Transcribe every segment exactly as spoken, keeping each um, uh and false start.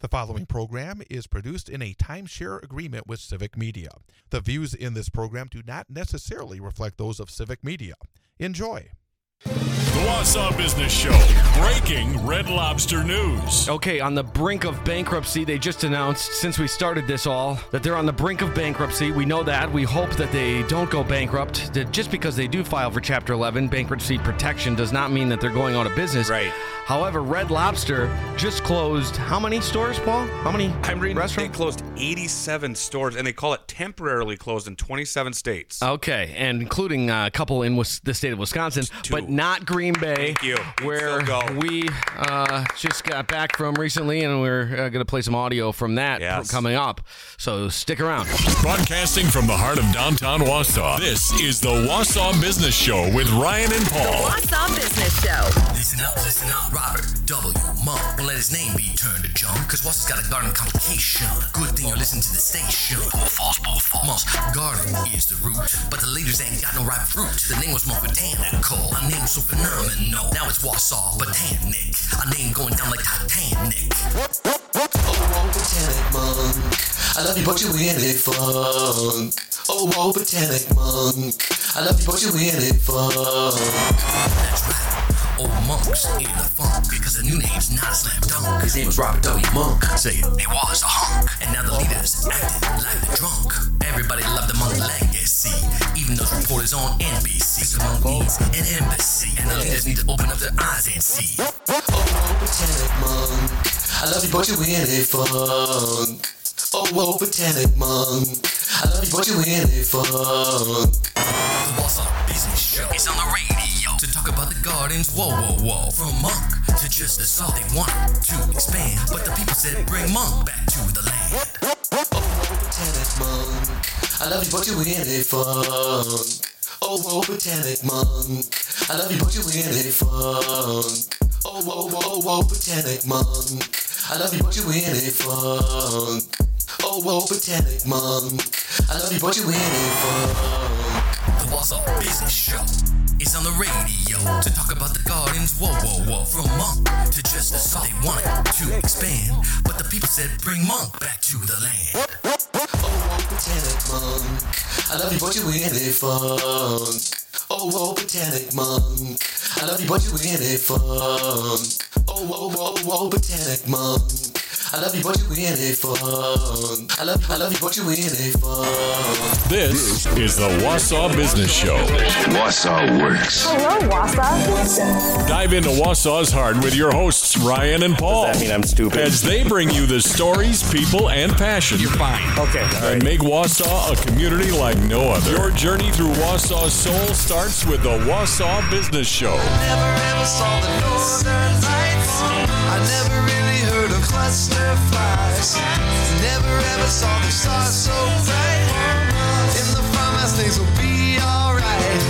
The following program is produced in a timeshare agreement with Civic Media. The views in this program do not necessarily reflect those of Civic Media. Enjoy. The Wausau Business Show. Breaking Red Lobster news. Okay, on the brink of bankruptcy, they just announced, since we started this all, that they're on the brink of bankruptcy. We know that. We hope that they don't go bankrupt. That just because they do file for Chapter eleven, bankruptcy protection does not mean that they're going out of business. Right. However, Red Lobster just closed how many stores, Paul? How many I'm reading restaurants? They closed eighty-seven stores, and they call it temporarily closed in twenty-seven states. Okay, and including a couple in Wis- the state of Wisconsin, Two. but not Green Bay, Thank you. where Still go. we uh, just got back from recently, and we're uh, going to play some audio from that Yes. coming up. So stick around. Broadcasting from the heart of downtown Wausau, this is the Wausau Business Show with Ryan and Paul. Wausau Business Show. Listen up, listen up. Robert W. Monk won't let his name be turned to junk, cause Wausau's got a garden complication. Good thing you're listening to the station. Paul false, Paul false. Monk's garden is the root, but the leaders ain't got no ripe fruit. The name was Monk Botanical. My name's so phenomenal. Now it's Wausau Botanic. A name going down like Titanic. Oh, whoa, Botanic Monk. I love you, but you in it funk. Oh, whoa, Botanic Monk. I love you, but you in it funk. That's right. Old Monk's in the funk, because the new name's not a slam dunk. His name was Robert W. Monk. Say it. He was a hunk. And now the leaders acting like the drunk. Everybody loved the Monk legacy, even those reporters on N B C. So Monk needs an embassy, and the leaders need to open up their eyes and see. Oh, Botanic Monk. I love you, but you in it funk. Oh, whoa, Botanic Monk. I love you, but you in it funk. The Wausau Business Show is on the radio to talk about the gardens, whoa, whoa, whoa. From Monk to just the salt they want to expand, but the people said bring Monk back to the land. Oh, whoa, Botanic Monk. I love you, but you in it funk. Oh, whoa, Botanic Monk. I love you, but you in it funk. Oh, whoa, whoa, whoa, Botanic Monk. I love you, but you in it funk. Oh, whoa, Botanic Monk. I love you, but you in it funk. The Wausau Business Show is on the radio to talk about the gardens, whoa, whoa, whoa. From Monk to just the salt they wanted to expand, but the people said bring Monk back to the land. Oh, whoa, Botanic Monk. I love you, but you in it funk. Oh, whoa, Botanic Monk. I love you, but you in it funk. Oh, whoa, whoa, whoa, Botanic Monk. I love you, but you in it funk. I love, I love you, but you in it funk. This is the Wausau Business Show. Wausau works. Hello, Wausau. Dive into Wausau's heart with your hosts, Ryan and Paul. Does that mean I'm stupid? As they bring you the stories, people, and passion. You're fine. Okay, all right. And make Wausau a community like no other. Your journey through Wausau's soul starts with the Wausau Business Show. Never ever saw the northern lights. I never really heard of cluster flies. Never ever saw the stars so bright. In the farmhouse things will be alright.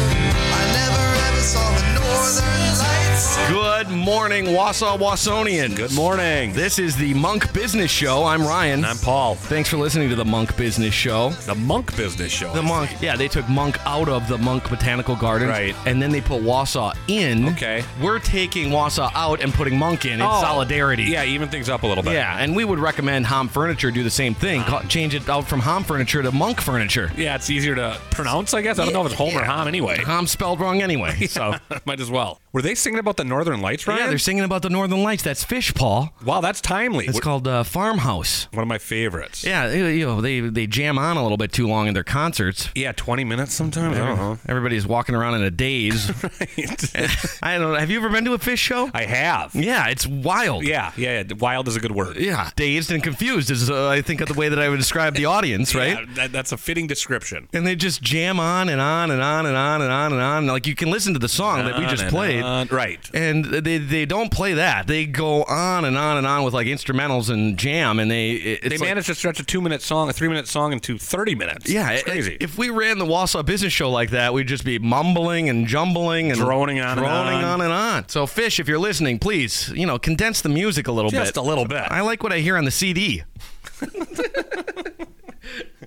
I never ever saw the northern lights. Good morning, Wausau Wausonian. Good morning. This is the Monk Business Show. I'm Ryan. And I'm Paul. Thanks for listening to the Monk Business Show. The Monk Business Show. The Monk, yeah, they took Monk out of the Monk Botanical Gardens. Right. And then they put Wausau in. Okay. We're taking Wausau out and putting Monk in. It's Oh, solidarity. Yeah, even things up a little bit. Yeah, and we would recommend Hom Furniture do the same thing. Ca- Change it out from Hom Furniture to Monk Furniture. Yeah, it's easier to pronounce, I guess. I don't know if it's home or Hom anyway. Hom spelled wrong anyway. So Might as well. Were they singing about the Northern Lights, Ryan? yeah, they're singing about the Northern Lights. That's Fish, Paul. Wow, that's timely. It's What- called uh, Farmhouse. one of my favorites. Yeah, you you know they they jam on a little bit too long in their concerts. Yeah, twenty minutes sometimes. I don't know. Everybody's walking around in a daze. Right. I don't know. Have you ever been to a Fish show? I have. Yeah, it's wild. Yeah, yeah, yeah. Wild is a good word. Yeah, dazed and confused is, uh, I think, the way that I would describe the audience, right? Yeah, that, that's a fitting description. And they just jam on and on and on and on and on and on. Like, you can listen to the song that we just On and played. on. Right. And they they don't play that. They go on and on and on with, like, instrumentals and jam, and they... It's They like, managed to stretch a two-minute song, a three-minute song into thirty minutes. Yeah, it's it- crazy. If we ran the Wausau Business Show like that, we'd just be mumbling and jumbling and Droning on and droning on. on and on. So, Fish, if you're listening, please, you know, condense the music a little bit. Just a little bit. I like what I hear on the C D.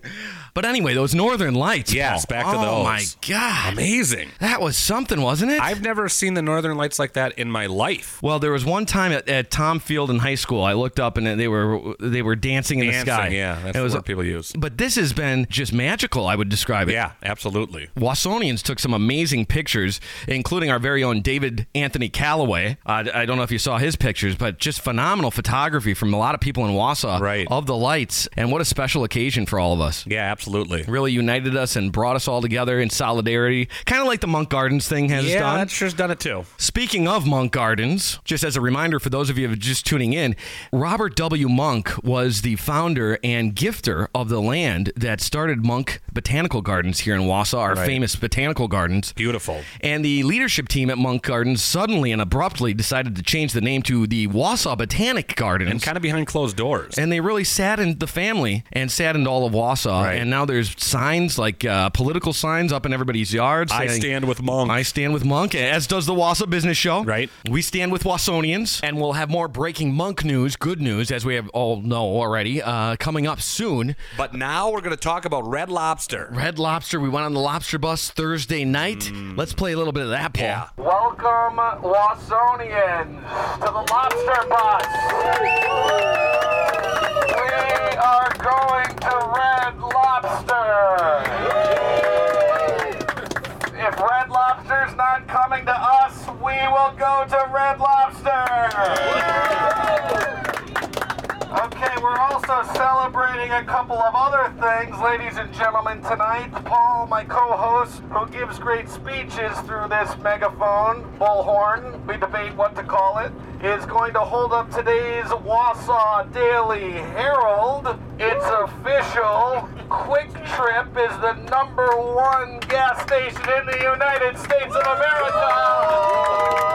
But anyway, those Northern Lights. Yes, Paul. back to oh, those. Oh, my God. Amazing. That was something, wasn't it? I've never seen the Northern Lights like that in my life. Well, there was one time at, at Tom Field in high school, I looked up and they were they were dancing in Dancing, the sky. yeah, that's it was, the word people use. But this has been just magical, I would describe it. Yeah, absolutely. Wausonians took some amazing pictures, including our very own David Anthony Calloway. Uh, I don't know if you saw his pictures, but just phenomenal photography from a lot of people in Wausau right. of the lights. And what a special occasion for all of us. Yeah, absolutely. Really united us and brought us all together in solidarity, kind of like the Monk Gardens thing has yeah, done. Yeah, that sure's done it too. Speaking of Monk Gardens, just as a reminder for those of you who are just tuning in, Robert W. Monk was the founder and gifter of the land that started Monk Botanical Gardens here in Wausau, our right. famous botanical gardens. Beautiful. And the leadership team at Monk Gardens suddenly and abruptly decided to change the name to the Wausau Botanic Gardens. And kind of behind closed doors. And they really saddened the family and saddened all of Wausau. Right. And now there's signs, like uh, political signs up in everybody's yards. I saying, stand with Monk. I stand with Monk, as does the Wausau Business Show. Right. We stand with Wausonians. And we'll have more breaking Monk news, good news, as we have all know already, uh, coming up soon. But now we're going to talk about Red Lobster. Red Lobster. We went on the Lobster Bus Thursday night. Mm. Let's play a little bit of that, Paul. Yeah. Welcome, Wausonians, to the Lobster Bus. We are going to Red Lobster. If Red Lobster's not coming to us, we will go to Red Lobster. Okay, we're also celebrating a couple of other things, ladies and gentlemen, tonight. Paul, my co-host, who gives great speeches through this megaphone, bullhorn, we debate what to call it, is going to hold up today's Wausau Daily Herald. It's official. Quick Trip is the number one gas station in the United States of America.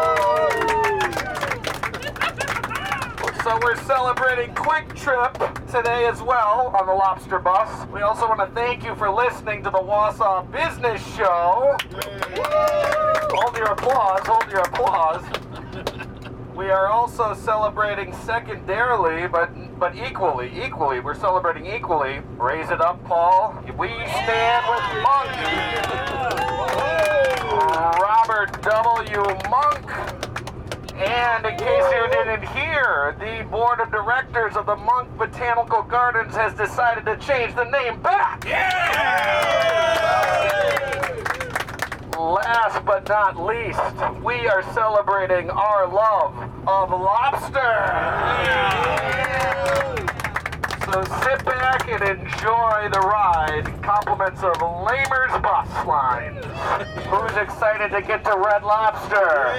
So we're celebrating Quick Trip today as well on the Lobster Bus. We also want to thank you for listening to the Wausau Business Show. Hold your applause, hold your applause. We are also celebrating secondarily, but but equally, equally, we're celebrating equally. Raise it up, Paul. We stand with Monk. Robert W. Monk. And in case you didn't hear, the board of directors of the Monk Botanical Gardens has decided to change the name back. Yeah! Last but not least, we are celebrating our love of lobster. Yeah! So sit back and enjoy the ride. Compliments of Lamers Bus Lines. Who's excited to get to Red Lobster?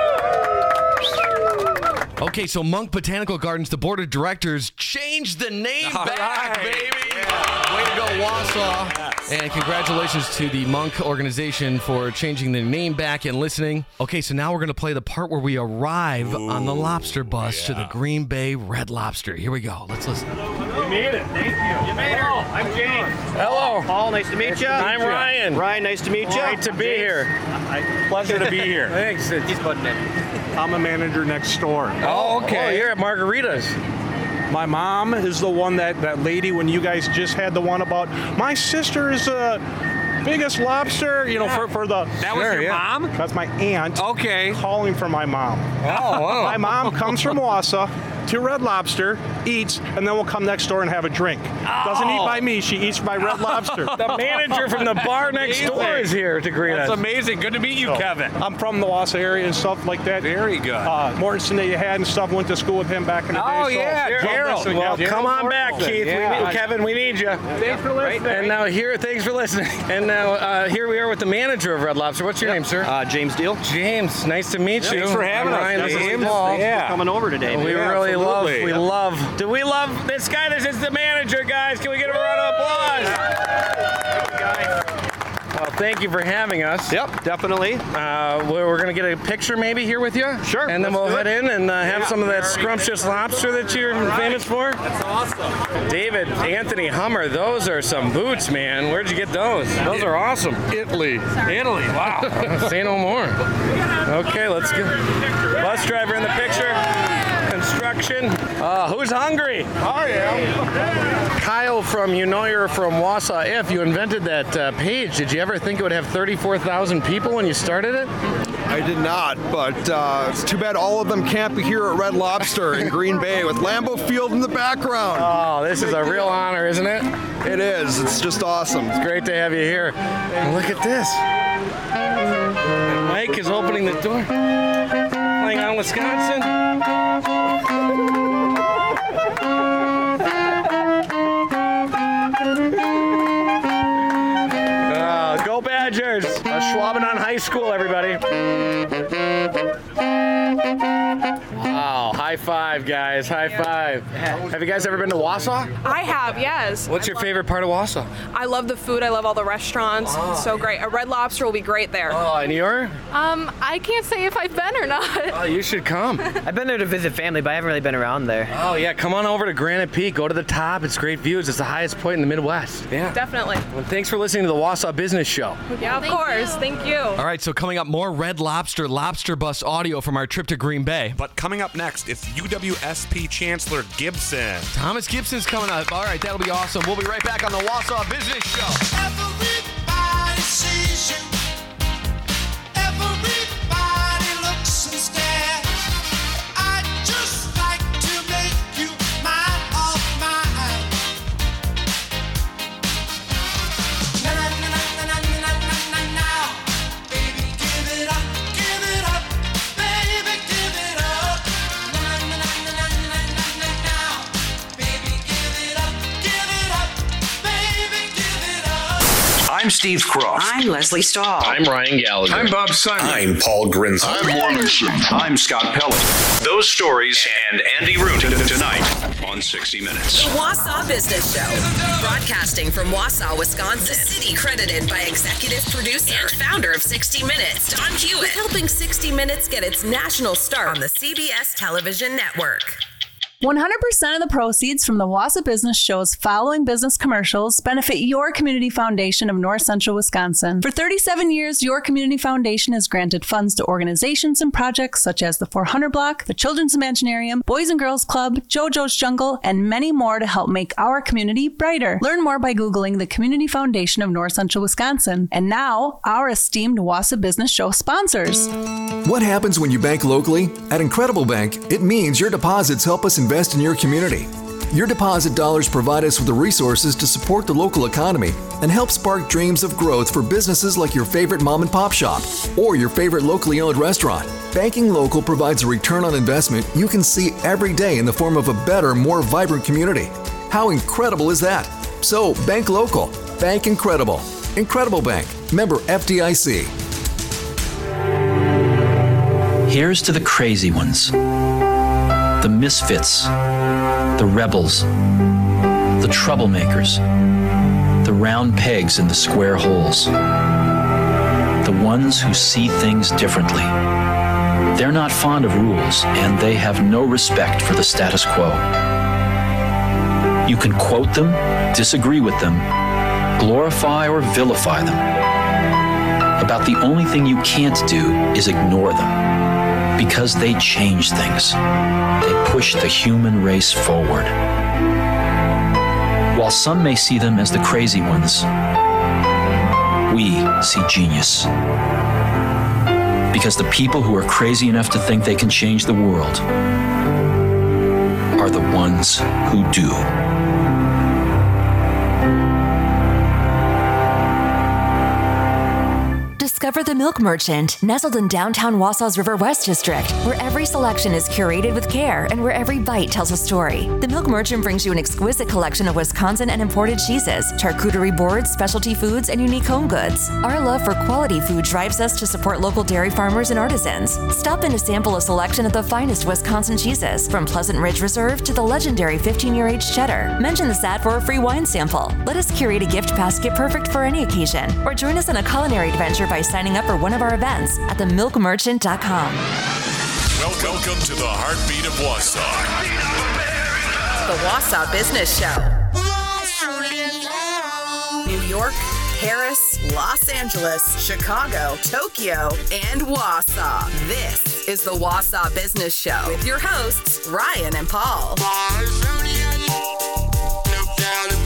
Okay, so Monk Botanical Gardens, the board of directors changed the name All back, right. baby. Yeah. Way to go, Wausau. Yes. And congratulations to the Monk organization for changing their name back and listening. Okay, so now we're going to play the part where we arrive Ooh, on the Lobster Bus yeah. to the Green Bay Red Lobster. Here we go. Let's listen. You made it. Thank you. You made it. I'm James. Hello. Paul, nice to meet nice you. To meet I'm you. Ryan. Ryan, nice to meet you. Great to be James. here. I, Pleasure to be here. Thanks. He's putting it. I'm a manager next door. Oh, okay. Oh, you're at Margarita's. My mom is the one that, that lady when you guys just had the one about, my sister is the biggest lobster, you know, yeah. for, for the... That was sure, your yeah. mom? That's my aunt. Okay. Calling for my mom. Oh, wow. My mom comes from Wausau to Red Lobster, eats, and then we'll come next door and have a drink. Oh. Doesn't eat by me, she eats by Red Lobster. The manager from the bar next door is here to greet That's us. That's amazing. Good to meet you, so, Kevin. I'm from the Wausau area and stuff like that. Very good. Uh, Mortensen that you had and stuff, went to school with him back in the day. Oh, so yeah, Gerald. Well, yeah. come on back, Keith. Yeah. We need, Kevin, we need you. Thanks for listening. And now here, thanks for listening. And now uh, here we are with the manager of Red Lobster. What's your yep. name, sir? Uh, James Deal. James, nice to meet yep. you. Thanks for having Ryan, us. This James. is Paul. Yeah. Coming over today. We yeah, really absolutely. love, we yep. love, do we love this guy? This is the manager, guys. Can we get a round of applause? Thank you, guys. Well, thank you for having us. Yep, definitely. Uh, we're we're going to get a picture maybe here with you. Sure. And then we'll head in and uh, have yeah, some of that scrumptious lobster that you're right. famous for. That's awesome. David Anthony Hummer, those are some boots, man. Where'd you get those? Those are awesome. Italy. Italy, wow. Say no more. Okay, let's go. Bus driver in the picture. Construction. Uh, who's hungry? I am. Kyle from You Know You're from Wausau. If you invented that uh, page, did you ever think it would have thirty-four thousand people when you started it? I did not, but uh, it's too bad all of them can't be here at Red Lobster in Green Bay with Lambeau Field in the background. Oh, this is a real honor, isn't it? It is. It's just awesome. It's great to have you here. And look at this. And Mike is opening the door. Playing on Wisconsin. Uh, go Badgers! Uh, Schwabenau High School, everybody. Wow, high five, guys, high five. Have you guys ever been to Wausau? I have, yes. What's your favorite part of Wausau? I love the food. I love all the restaurants. Oh. It's so great. A Red Lobster will be great there. Oh, and you're? Um, I can't say if I've been or not. Oh, you should come. I've been there to visit family, but I haven't really been around there. Oh, yeah, come on over to Granite Peak. Go to the top. It's great views. It's the highest point in the Midwest. Yeah. Definitely. Well, thanks for listening to the Wausau Business Show. Yeah, of Thank course. You. Thank you. All right, so coming up, more Red Lobster Lobster Bus audio from our trip to Green Bay. But coming up next, it's U W S P Chancellor Gibson. Thomas Gibson's coming up. All right, that'll be awesome. We'll be right back on the Wausau Business Show. Everybody sees you. Everybody looks and stares. I'd just like to make you mine of mine. Na na na na na na na na na. Baby, give it up, give it up. Baby, give it up. Na na na na na na na na na. Baby, give it up, give it up. Baby, give it up. I'm Steve Croft. I'm Leslie Stahl. I'm Ryan Gallagher. I'm Bob Simon. I'm Paul Grinzel. I'm Morrison. I'm Scott Pelley. Those stories and Andy Root tonight on sixty minutes. The Wausau Business Show. Broadcasting from Wausau, Wisconsin. The city credited by executive producer and founder of sixty minutes, Don Hewitt, helping sixty minutes get its national start on the C B S television network. one hundred percent of the proceeds from the Wausau Business Show's following business commercials benefit Your Community Foundation of North Central Wisconsin. For thirty-seven years, Your Community Foundation has granted funds to organizations and projects such as the four hundred Block, the Children's Imaginarium, Boys and Girls Club, JoJo's Jungle, and many more to help make our community brighter. Learn more by Googling the Community Foundation of North Central Wisconsin. And now, our esteemed Wausau Business Show sponsors. What happens when you bank locally? At Incredible Bank, it means your deposits help us invest in your community. Your deposit dollars provide us with the resources to support the local economy and help spark dreams of growth for businesses like your favorite mom and pop shop or your favorite locally owned restaurant. Banking local provides a return on investment you can see every day in the form of a better, more vibrant community. How incredible is that? So, bank local. Bank Incredible. Incredible Bank. Member F D I C. Here's to the crazy ones, the misfits, the rebels, the troublemakers, the round pegs in the square holes, the ones who see things differently. They're not fond of rules, and they have no respect for the status quo. You can quote them, disagree with them, glorify or vilify them. About the only thing you can't do is ignore them. Because they change things. They push the human race forward. While some may see them as the crazy ones, we see genius. Because the people who are crazy enough to think they can change the world are the ones who do. Discover The Milk Merchant, nestled in downtown Wausau's River West District, where every selection is curated with care and where every bite tells a story. The Milk Merchant brings you an exquisite collection of Wisconsin and imported cheeses, charcuterie boards, specialty foods, and unique home goods. Our love for quality food drives us to support local dairy farmers and artisans. Stop in to sample a selection of the finest Wisconsin cheeses, from Pleasant Ridge Reserve to the legendary fifteen-year aged cheddar. Mention this ad for a free wine sample. Let us curate a gift basket perfect for any occasion, or join us on a culinary adventure by signing up for one of our events at the milk merchant dot com. Welcome to the Heartbeat of Wausau. The Wausau Business Show. New York, Paris, Los Angeles, Chicago, Tokyo, and Wausau. This is the Wausau Business Show with your hosts, Ryan and Paul.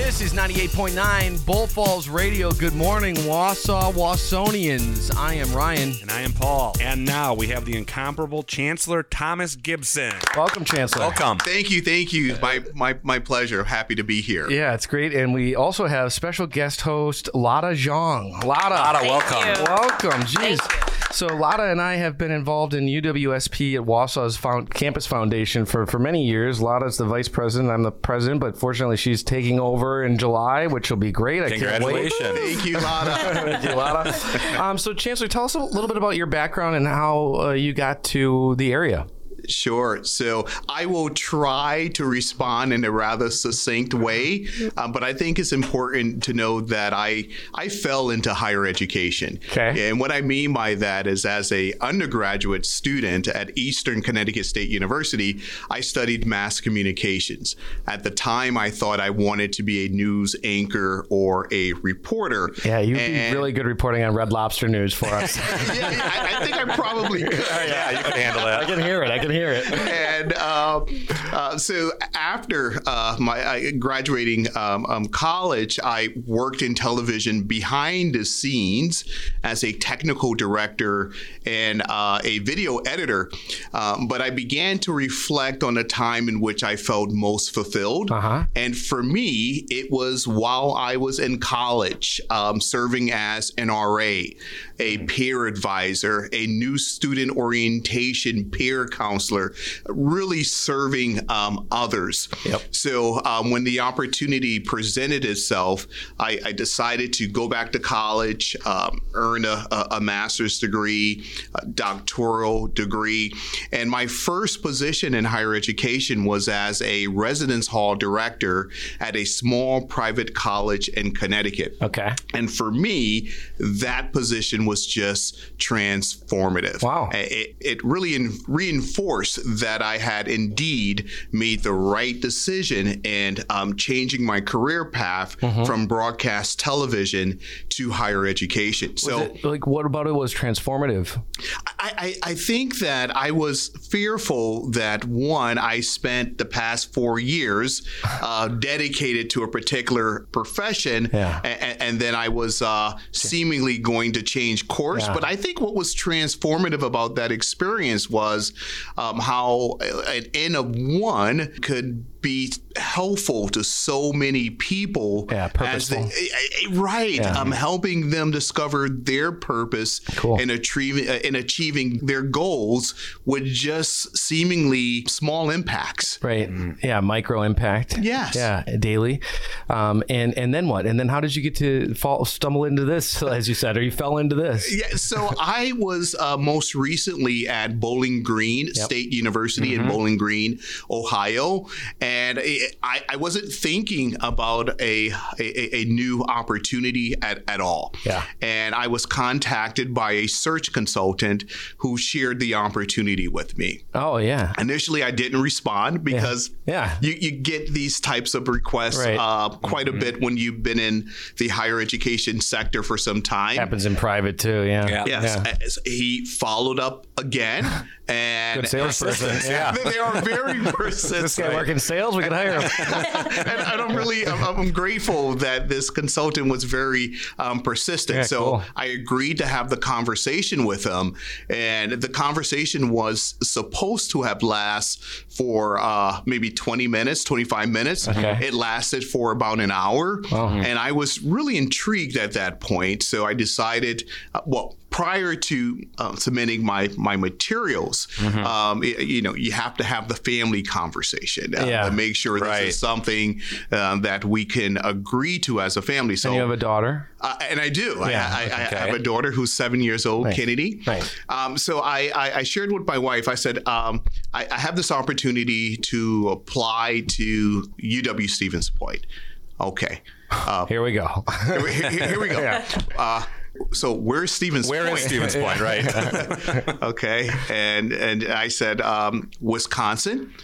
This is ninety-eight point nine Bull Falls Radio. Good morning, Wausau Wausonians. I am Ryan. And I am Paul. And now we have the incomparable Chancellor Thomas Gibson. Welcome, Chancellor. Welcome. Thank you, thank you. My my my pleasure. Happy to be here. Yeah, it's great. And we also have special guest host Lada Zhang. Lada. Lada, welcome. you. Welcome. Jeez. So Lada and I have been involved in U W S P at Wausau's found, Campus Foundation for, for many years. Lada's the vice president. I'm the president, but fortunately she's taking over in July, which will be great. I can't wait. Congratulations. Thank you, Lada. Thank you, Lada. Um, so Chancellor, tell us a little bit about your background and how uh, you got to the area. Sure. So I will try to respond in a rather succinct way, uh, but I think it's important to know that I I fell into higher education. Okay. And what I mean by that is, as a undergraduate student at Eastern Connecticut State University, I studied mass communications. At the time, I thought I wanted to be a news anchor or a reporter. Yeah, you'd and be really good reporting on Red Lobster News for us. yeah, I, I think I probably could. Yeah, you can handle that. I can hear it. I can hear it. And uh, uh, so after uh, my I, graduating um, um, college, I worked in television behind the scenes as a technical director and uh, a video editor. Um, but I began to reflect on the time in which I felt most fulfilled. Uh-huh. And for me, it was while I was in college, um, serving as an R A, a peer advisor, a new student orientation peer counselor, really serving um, others. Yep. So um, when the opportunity presented itself, I, I decided to go back to college, um, earn a, a master's degree, a doctoral degree. And my first position in higher education was as a residence hall director at a small private college in Connecticut. Okay. And for me, that position was just transformative. Wow. It, it really in, reinforced that I had indeed made the right decision in um, changing my career path Mm-hmm. from broadcast television to higher education. Was So, it, like, what about it was transformative? I, I, I think that I was fearful that, one, I spent the past four years uh, dedicated to a particular profession, Yeah. and, and then I was uh, seemingly going to change course. Yeah. But I think what was transformative about that experience was um, how an N of one could be helpful to so many people. Yeah, purposeful. As they, right. Yeah. Um, helping them discover their purpose Cool. and achieving uh, in achieving their goals with just seemingly small impacts. Right. Yeah. Micro impact. Yes. Yeah. Daily. Um, and, and then what? And then how did you get to fall, stumble into this, as you said, or you fell into this? Yeah, so I was uh, most recently at Bowling Green Yep. State University Mm-hmm. in Bowling Green, Ohio, and it, I, I wasn't thinking about a a, a new opportunity at, at all. Yeah. And I was contacted by a search consultant who shared the opportunity with me. Oh, yeah. Initially, I didn't respond because Yeah. You, you get these types of requests Right. uh, quite a bit when you've been in the higher education sector for some time. Happens in private, too. Yeah. Yeah. Yes, Yeah. as he followed up again, and Good salesperson. Yeah. they are very persistent. This guy working sales, we could hire him. and, and I'm really, I'm, I'm grateful that this consultant was very um, persistent. Yeah, so cool. I agreed to have the conversation with him, and the conversation was supposed to have last for uh, maybe twenty minutes, twenty-five minutes. Okay. It lasted for about an hour, and I was really intrigued at that point. So I decided, uh, well, prior to uh, submitting my my materials, Mm-hmm. um, it- you know, you have to have the family conversation uh, Yeah. to make sure this Right. is something um, that we can agree to as a family. So, And you have a daughter? uh, and I do. Yeah, I, I, okay. I have a daughter who's seven years old, Nice. Kennedy. Nice. Um, so I, I, I shared with my wife. I said, um, I, I have this opportunity to apply to U W Stevens Point. Okay. Uh, Here we go. here, here- here we go. Yeah. Uh, so where's Stevens Where Point? is Stevens Point, right? Okay. And and I said, um, Wisconsin.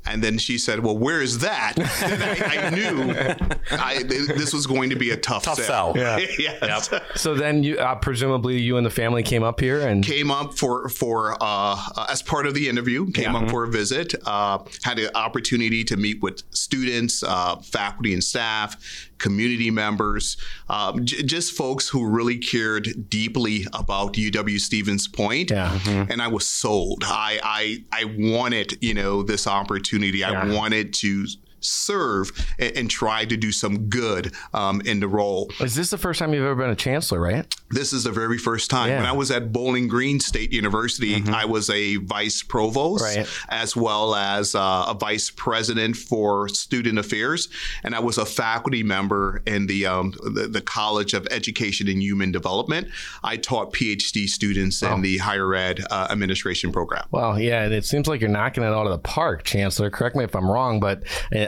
And then she said, well, where is that? Then I, I knew I, this was going to be a tough, Tough sell. sell. Yeah. Yes. Yep. So then you uh, presumably you and the family came up here and came up for for uh, uh, as part of the interview. Came Yeah. up for a visit. Uh, had an opportunity to meet with students, uh, faculty and staff, community members, um, j- just folks who really cared deeply about U W-Stevens Point. Yeah. And I was sold. I I, I wanted, you know, this opportunity. Yeah. I wanted to serve and, and try to do some good um, in the role. Is this the first time you've ever been a chancellor, right? This is the very first time. Yeah. When I was at Bowling Green State University, mm-hmm. I was a vice provost, Right. as well as uh, a vice president for student affairs, and I was a faculty member in the um, the, the College of Education and Human Development. I taught PhD students Oh. in the higher ed uh, administration program. Well, yeah, and it seems like you're knocking it out of the park, Chancellor. Correct me if I'm wrong, but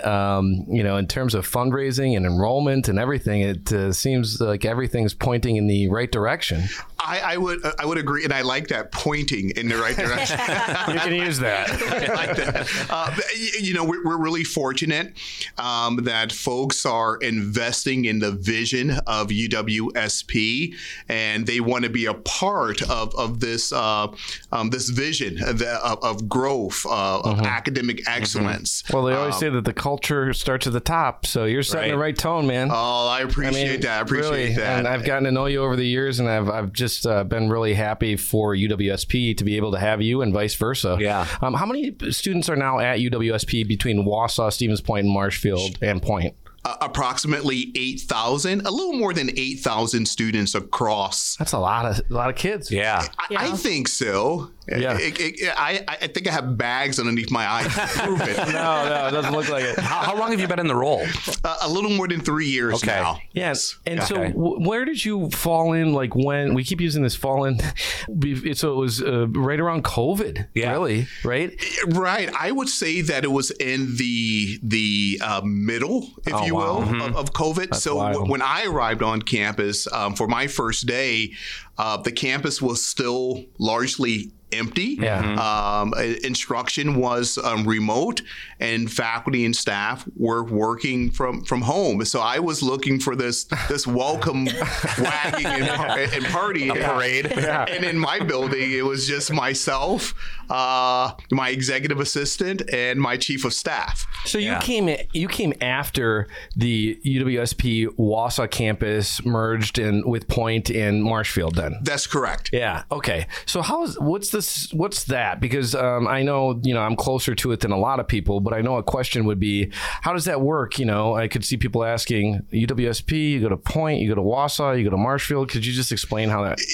um, you know, in terms of fundraising and enrollment and everything, it uh, seems like everything's pointing in the right direction. I, I would I would agree, and I like that, pointing in the right direction. You can use that. I like that. Uh, but, y- you know, we're, we're really fortunate um, that folks are investing in the vision of U W S P, and they want to be a part of of this uh, um, this vision of, of, of growth, uh, of Mhm. academic excellence. Well, they always Um, say that the culture starts at the top, so you're setting the Right. right tone, man. Oh, I appreciate that. I appreciate really, that. And I've gotten to know you over the years, and I've I've just uh, been really happy for U W S P to be able to have you, and vice versa. Yeah. Um, how many students are now at U W S P between Wausau, Stevens Point, and Marshfield and Point? Uh, approximately eight thousand, a little more than eight thousand students across. That's a lot of a lot of kids. Yeah. I, I think so. Yeah. It- it- it- I, I think I have bags underneath my eyes to prove it. No, no, it doesn't look like it. How, how long have you been in the role? Uh, a little more than three years Okay. now. Yes. And so Okay. w- where did you fall in, like when, we keep using this fall in, be- so it was uh, right around COVID, Yeah. really, right? Right. I would say that it was in the the uh, middle, if Oh, you wow. will, Mhm. of, of COVID. That's so wild. w- when I arrived on campus um, for my first day, uh, the campus was still largely empty. Yeah. Mhm. Um, uh, instruction was um, remote, and faculty and staff were working from, from home. So I was looking for this this welcome wagging and, par- and party. A parade. Yeah. And in my building, it was just myself, uh, my executive assistant, and my chief of staff. So you Yeah. came you came after the U W S P Wausau campus merged in with Point in Marshfield, then. That's correct. Yeah. Okay. So how is what's this? What's that? Because um, I know you know I'm closer to it than a lot of people, but I know a question would be, how does that work? You know, I could see people asking U W S P, you go to Point, you go to Wausau, you go to Marshfield. Could you just explain how that?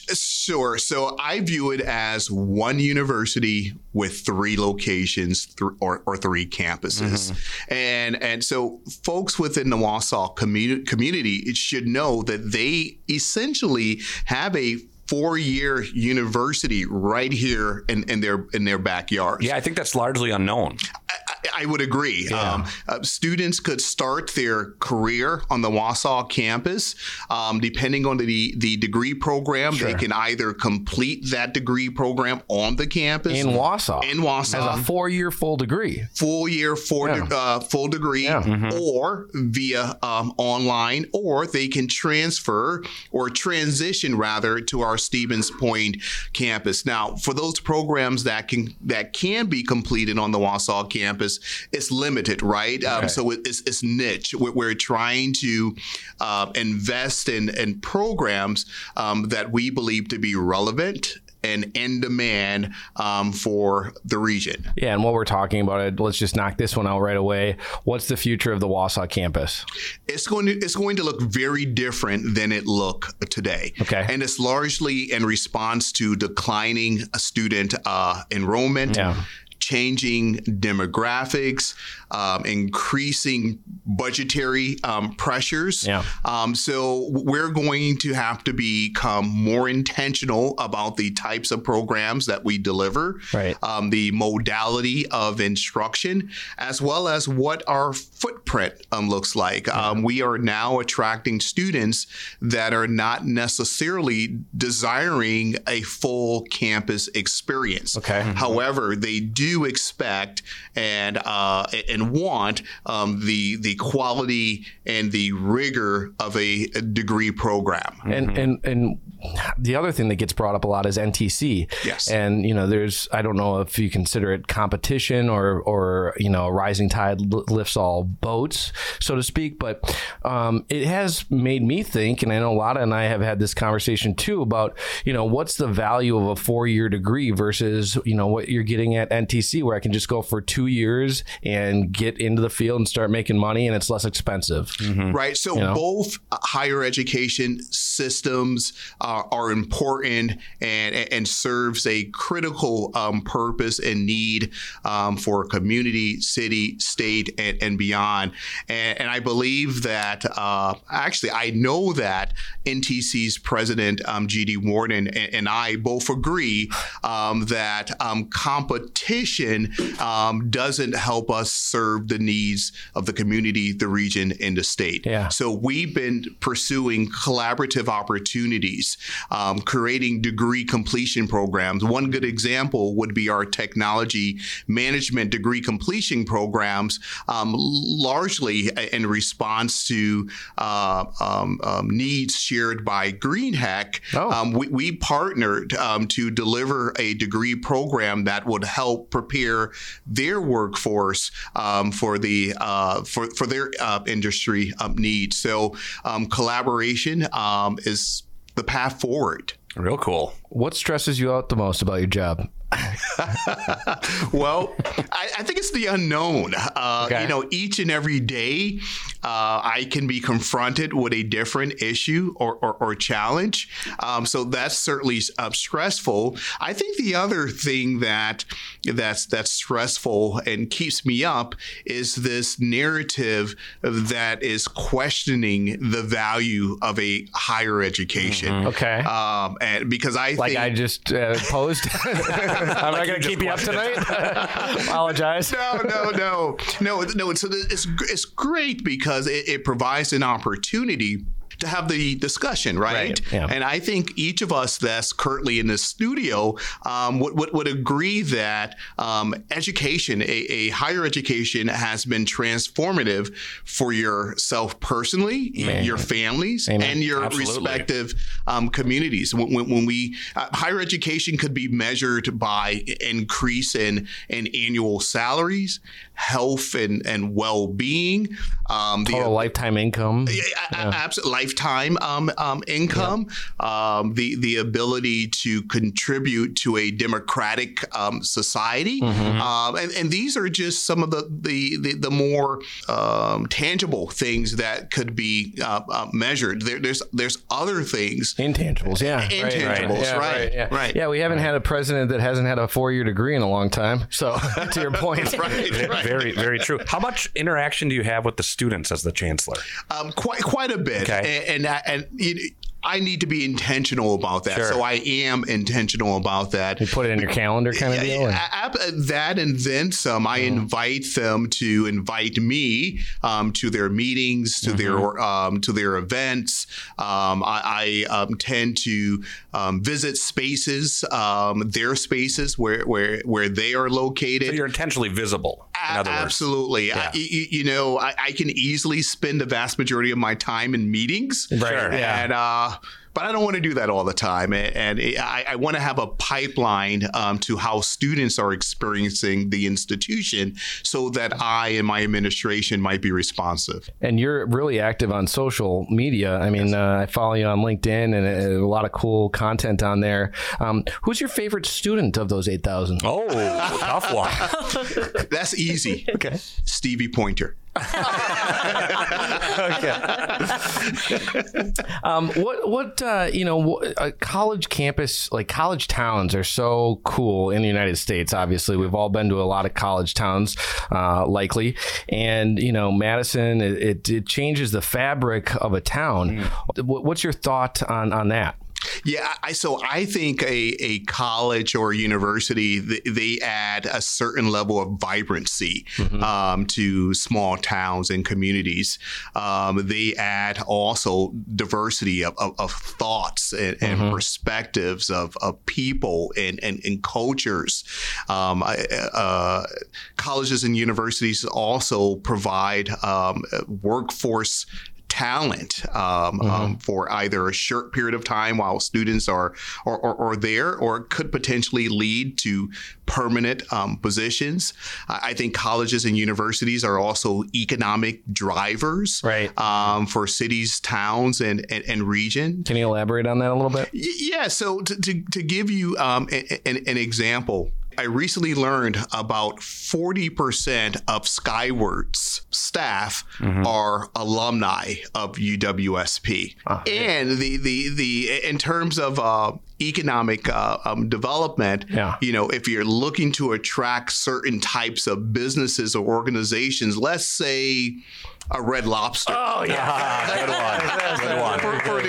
Sure. So I view it as one university with three locations th- or, or three campuses. And and so folks within the Wausau commu- community should know that they essentially have a four-year university right here in, in their in their backyard. Yeah, I think that's largely unknown. I would agree. Um, uh, students could start their career on the Wausau campus. Um, depending on the, the degree program, Sure. they can either complete that degree program on the campus. In Wausau. In Wausau. As a four-year full degree. Full year, full, Yeah. uh, full degree, Yeah. Mhm. or via um, online, or they can transfer or transition rather to our Stevens Point campus. Now, for those programs that can that can be completed on the Wausau campus, it's limited, right? Um, Okay. so it, it's, it's niche. We're, we're trying to uh, invest in, in programs um, that we believe to be relevant and in demand um, for the region. Yeah, and while we're talking about it, let's just knock this one out right away. What's the future of the Wausau campus? It's going to it's going to look very different than it looked today. Okay. And it's largely in response to declining student uh, enrollment. Yeah. Changing demographics, um, increasing budgetary um, pressures. Yeah. Um, so we're going to have to become more intentional about the types of programs that we deliver, Right. um, the modality of instruction, as well as what our footprint um, looks like. Um, we are now attracting students that are not necessarily desiring a full campus experience. Okay. However, they do do expect and uh, and want um, the the quality and the rigor of a degree program. And and and the other thing that gets brought up a lot is N T C. Yes. And you know, there's I don't know if you consider it competition or or you know, a rising tide lifts all boats, so to speak. But um, it has made me think, and I know Lotta and I have had this conversation too about, you know, what's the value of a four-year degree versus, you know, what you're getting at N T C, where I can just go for two years and get into the field and start making money, and it's less expensive. Mm-hmm. Right. So you know? both higher education systems uh, are important and and serves a critical um, purpose and need um, for community, city, state, and, and beyond. And, and I believe that uh, actually I know that N T C's president um, G D Warden and, and I both agree um, that um, competition um, doesn't help us serve the needs of the community, the region, and the state. Yeah. So we've been pursuing collaborative opportunities, um, creating degree completion programs. One good example would be our technology management degree completion programs, um, largely in response to uh, um, um, needs shared by GreenHack. Oh. Um, we, we partnered um, to deliver a degree program that would help prepare their workforce um, for the uh, for for their uh, industry um, needs. So um, collaboration um, is the path forward. Real cool. What stresses you out the most about your job? Well, I, I think it's the unknown. Uh, Okay. You know, each and every day, uh, I can be confronted with a different issue or, or, or challenge. Um, so that's certainly uh, stressful. I think the other thing that that's that's stressful and keeps me up is this narrative that is questioning the value of a higher education. Mm-hmm. Okay. Um, and because I like think I just uh, posed. I'm not going to keep you up tonight. Apologize. No, no, no, no, no. It's it's it's great because it, it provides an opportunity to have the discussion, right? Right, yeah. And I think each of us that's currently in the studio um, would, would would agree that um, education, a, a higher education, has been transformative for yourself personally, Amen. your families, Amen. and your Absolutely. respective um, communities. When, when, when we uh, higher education could be measured by increase in in annual salaries, health and and well being, um, Total the, lifetime income. yeah, Yeah. absolutely. Lifetime um, um, income, yeah. um, the the ability to contribute to a democratic um, society, Mm-hmm. um, and, and these are just some of the the the, the more um, tangible things that could be uh, uh, measured. There, there's there's other things, intangibles, yeah, intangibles, yeah, right, yeah. right. Yeah, we haven't had a president that hasn't had a four-year degree in a long time. So, to your point, right, right. Very, very true. How much interaction do you have with the students as the chancellor? Um, quite quite a bit, Okay. and and, and you know, I need to be intentional about that. Sure. So I am intentional about that. You put it in your calendar, kind of deal. or- Ab- That and then some. I invite them to invite me um, to their meetings, to their um, to their events. Um, I, I um, tend to um, visit spaces, um, their spaces where where where they are located. So you're intentionally visible. In A- other words. Absolutely. Yeah. I, you, you know, I, I can easily spend the vast majority of my time in meetings. Right, Sure. yeah. And, uh, but I don't want to do that all the time. And, and I, I want to have a pipeline um, to how students are experiencing the institution so that I and my administration might be responsive. And you're really active on social media. I mean, uh, I follow you on LinkedIn, and uh, a lot of cool content on there. Um, who's your favorite student of those eight thousand? Oh, tough one. That's easy. Okay. Stevie Pointer. Okay. um, what what uh, you know? wh- A college campus, like college towns, are so cool in the United States. Obviously, we've all been to a lot of college towns, uh, likely, and you know, Madison. It, it, it changes the fabric of a town. Wh- What's your thought on on that? Yeah, I, so I think a, a college or university, they, they add a certain level of vibrancy mm-hmm. um, to small towns and communities. Um, they add also diversity of, of, of thoughts and, and mm-hmm. perspectives of, of people and, and, and cultures. Um, uh, colleges and universities also provide um, workforce talent um, mm-hmm. um, for either a short period of time while students are or, or, or there, or it could potentially lead to permanent um, positions. I think colleges and universities are also economic drivers right. um, for cities, towns, and, and, and region. Can you elaborate on that a little bit? Yeah. So to, to, to give you um, a, an, an example, I recently learned about forty percent of Skyward's staff mm-hmm. are alumni of U W S P. Oh, and the, the, the, in terms of uh, economic uh, um, development, yeah. you know, if you're looking to attract certain types of businesses or organizations, let's say a Red Lobster. Oh, yeah. Good one. Good one. For, for an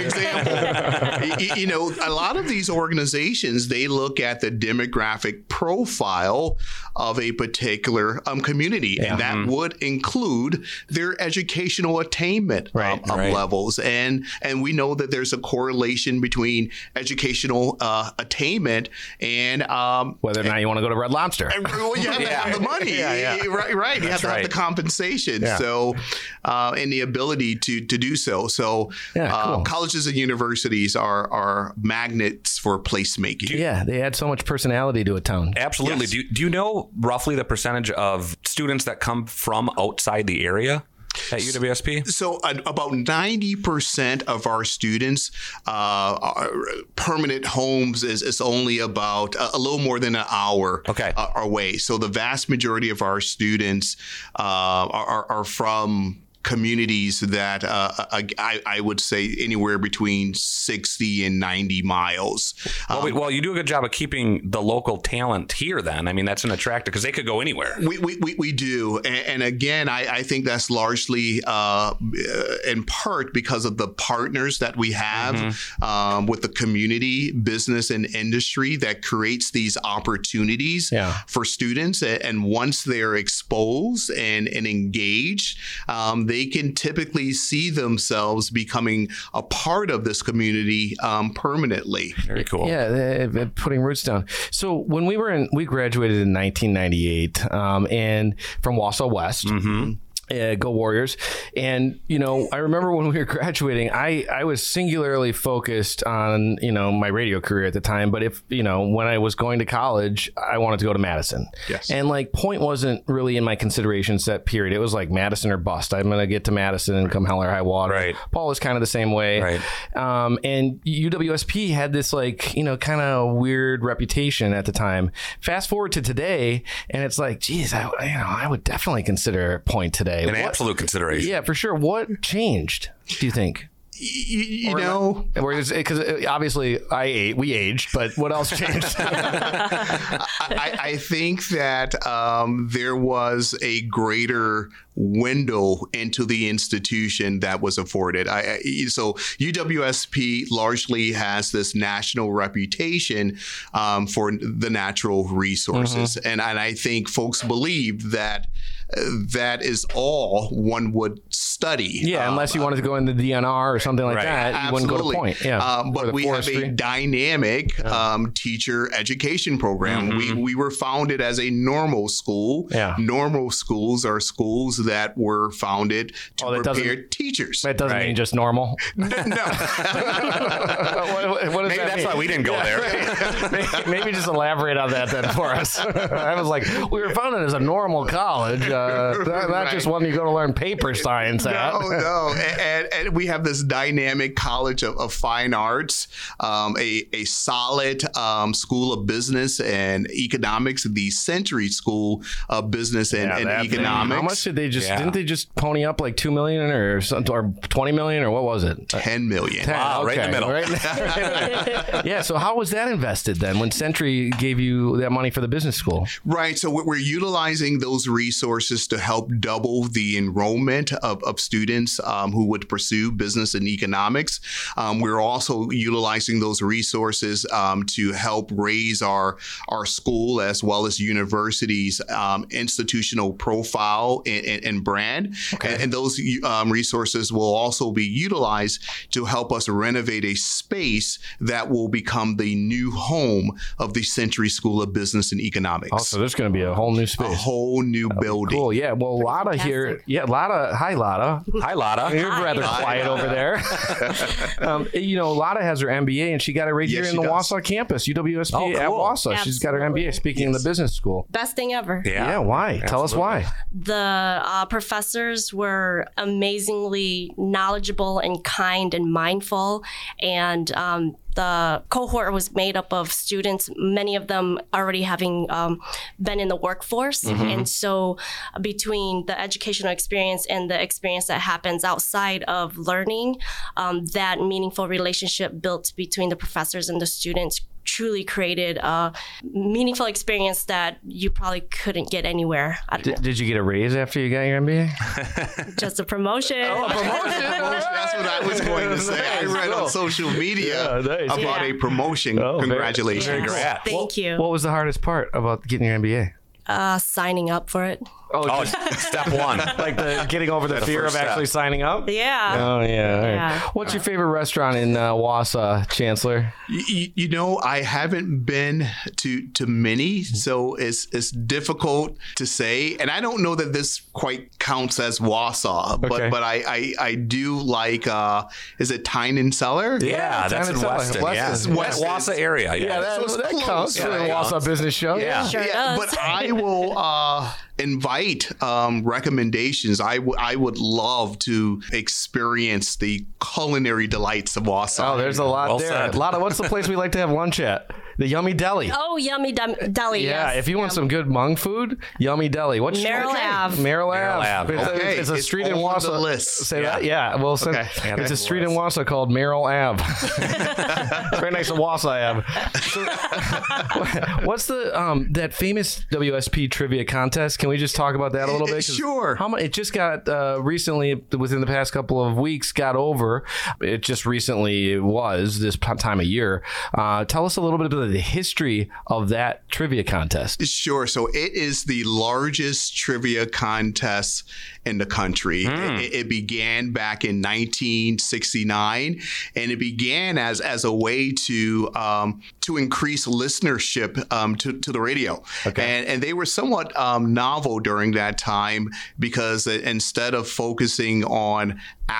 example, you, you know, a lot of these organizations, they look at the demographic profile of a particular um, community, yeah. and that mm-hmm. would include their educational attainment right. um, right. levels. And and we know that there's a correlation between educational uh, attainment and um, whether or not you want to go to Red Lobster. And, well, you have to yeah. have the money. yeah, yeah. Right, right. You That's have to right. have the compensation. Yeah. So, uh, and the ability to to do so. So, yeah, uh, cool. colleges and universities are are magnets for placemaking. Yeah, they add so much personality to a town. Absolutely. Yes. Do you, do you know roughly the percentage of students that come from outside the area at U W S P? So uh, about ninety percent of our students, uh, are permanent homes is, is only about a, a little more than an hour okay. uh, away. So the vast majority of our students uh, are, are from communities that uh, I, I would say anywhere between sixty and ninety miles. Well, Um, we, well, you do a good job of keeping the local talent here then. I mean, that's an attractor because they could go anywhere. We we, we, we do. And, and again, I, I think that's largely uh, in part because of the partners that we have mm-hmm. um, with the community, business, and industry that creates these opportunities yeah. for students. And once they're exposed and, and engaged, um, they can typically see themselves becoming a part of this community um, permanently. Very cool. Yeah, they're, they're putting roots down. So when we were in, we graduated in nineteen ninety-eight, um, and from Wausau West. Mm-hmm. Uh, go Warriors. And, you know, I remember when we were graduating, I, I was singularly focused on, you know, my radio career at the time. But if, you know, when I was going to college, I wanted to go to Madison. Yes. And like Point wasn't really in my consideration set period. It was like Madison or bust. I'm going to get to Madison and come hell or high water. Right. Paul was kind of the same way. Right. Um, and U W S P had this like, you know, kind of weird reputation at the time. Fast forward to today, and it's like, geez, I, you know, I would definitely consider Point today. An What, absolute consideration. Yeah, for sure. What changed, do you think? You, you or, know, because obviously I ate, we aged, but what else changed? I, I think that um, there was a greater window into the institution that was afforded. I, I, so U W S P largely has this national reputation um, for the natural resources. Mm-hmm. And, and I think folks believe that uh, that is all one would study. Yeah, um, unless you wanted to go in the D N R or something like right. that, you Absolutely. wouldn't go to Point. Yeah, um, but we forestry. have a dynamic yeah. um, teacher education program. Mm-hmm. We we were founded as a normal school. Yeah. Normal schools are schools that were founded to oh, prepare teachers. That doesn't right. mean just normal. No. what, what, what does Maybe that that's mean? why we didn't go there. maybe, maybe just elaborate on that then for us. I was like, we were founded as a normal college, uh, not Right. just one you go to learn paper science at. No, no. And, and we have this dynamic college of, of fine arts, um, a, a solid um, school of business and economics, the Century School of Business and, Yeah, and that Economics. thing. How much did they just, Yeah. didn't they just pony up like two million or something, or twenty million or what was it? ten million. ten, Wow, right in the middle. Right, right. Yeah, so how was that invested then when Century gave you that money for the business school? Right. So we're utilizing those resources resources to help double the enrollment of, of students um, who would pursue business and economics. Um, we're also utilizing those resources um, to help raise our, our school as well as universities' um, institutional profile and, and, and brand. Okay. And, and those um, resources will also be utilized to help us renovate a space that will become the new home of the Century School of Business and Economics. Oh, so there's going to be a whole new space. A whole new oh, building. Cool. Yeah. Well, Lotta here. Yeah, Lotta. Hi, Lotta. Hi, Lotta. You're hi. rather Hi, quiet Lotta. over there. um, you know, Lotta has her M B A, and she got it right yes, here in the does. Wausau campus, U W S P oh, cool. at Wausau. Absolutely. She's got her M B A, speaking yes. in the business school. Best thing ever. Yeah. yeah why? Absolutely. Tell us why. The uh, professors were amazingly knowledgeable and kind and mindful, and um, the cohort was made up of students, many of them already having um, been in the workforce. Mm-hmm. And so between the educational experience and the experience that happens outside of learning, um, that meaningful relationship built between the professors and the students truly created a meaningful experience that you probably couldn't get anywhere. Did, did you get a raise after you got your M B A? Just a promotion. Oh, a promotion. That's what I was going to say. I read on social media yeah, nice. about yeah. a promotion. Oh, Congratulations. Very, very Congrats. Thank what, you. What was the hardest part about getting your M B A? Uh, signing up for it. Oh, oh step one. Like the getting over the the fear of step. actually signing up? Yeah. Oh, yeah. All right. yeah. What's your favorite restaurant in uh, Wausau, Chancellor? You, you know, I haven't been to to many, so it's it's difficult to say. And I don't know that this quite counts as Wausau, but okay. but I, I, I do like, uh, is it Tynan Cellar? Yeah, yeah that's in Weston. Weston. Yeah. West Wausau area. Yeah, yeah that, so that counts yeah, for the Wausau Business Show. Yeah, sure yeah. does. But I will uh, invite um, recommendations. I, w- I would love to experience the culinary delights of Wausau. Oh, there's a lot well there. Said. Lotta, what's the place we like to have lunch at? The Yummy Deli. Oh, Yummy Dum- Deli. Yeah, yes. if you want Yum. some good Hmong food, Yummy Deli. What's Merrill okay. Ave. Merrill Merrill Ave. Ave. It's, okay. a, it's a it's street in Wausau. List. Say yeah. that? Yeah. Well, since okay. it's yeah, a street in Wausau called Merrill Ave. It's right next to Wausau Ave. So, what's the um that famous W S P trivia contest? Can we just talk about that a little bit? Sure. How much? It just got uh, recently, within the past couple of weeks, got over. It just recently was this time of year. Uh, tell us a little bit about the history of that trivia contest. Sure. So it is the largest trivia contest in the country. Mm. It, it began back in nineteen sixty-nine, and it began as as a way to um, to increase listenership um, to to the radio. Okay. And and they were somewhat um, novel during that time because instead of focusing on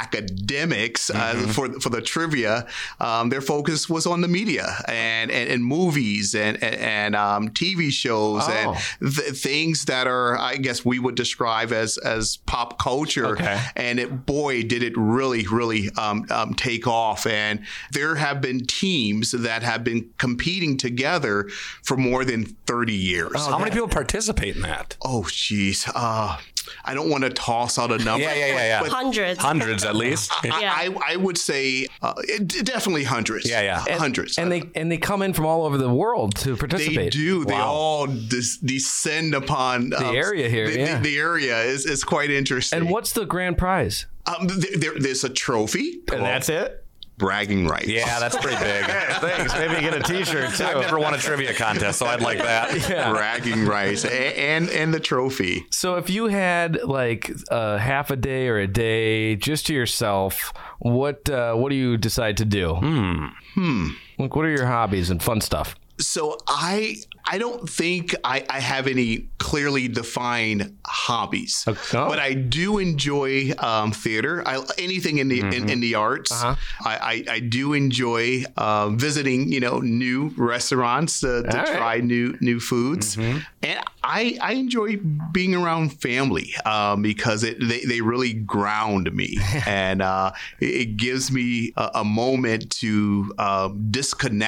academics mm-hmm. uh, for for the trivia, um, their focus was on the media and and, and movies and and, and um, T V shows oh. and th- things that are, I guess, we would describe as as pop culture. Okay. And it, boy, did it really, really um, um, take off. And there have been teams that have been competing together for more than thirty years. Oh, how many people participate in that? Oh, geez. Uh, I don't want to toss out a number. Yeah, yeah, yeah. yeah. But hundreds. Hundreds at least. I, yeah. I, I would say uh, it, definitely hundreds. Yeah, yeah. And, hundreds. And they and they come in from all over the world to participate. They do. Wow. They all des- descend upon the um, area here. The, yeah. the, the area is, is quite interesting. And what's the grand prize? Um, there, there's a trophy. And that's it? Bragging rights. Yeah, that's pretty big. Thanks. Maybe you get a T-shirt too. I've never won a trivia contest, so I'd like that. Yeah. Bragging rights and, and and the trophy. So if you had like a half a day or a day just to yourself, what uh, what do you decide to do? Hmm. Hmm. Like, what are your hobbies and fun stuff? So I I don't think I, I have any clearly defined hobbies, okay. but I do enjoy um, theater. I, anything in the mm-hmm. in, in the arts. Uh-huh. I, I, I do enjoy uh, visiting, you know, new restaurants uh, to right. try new new foods, mm-hmm. and I I enjoy being around family um, because it they, they really ground me, and uh, it, it gives me a, a moment to uh, disconnect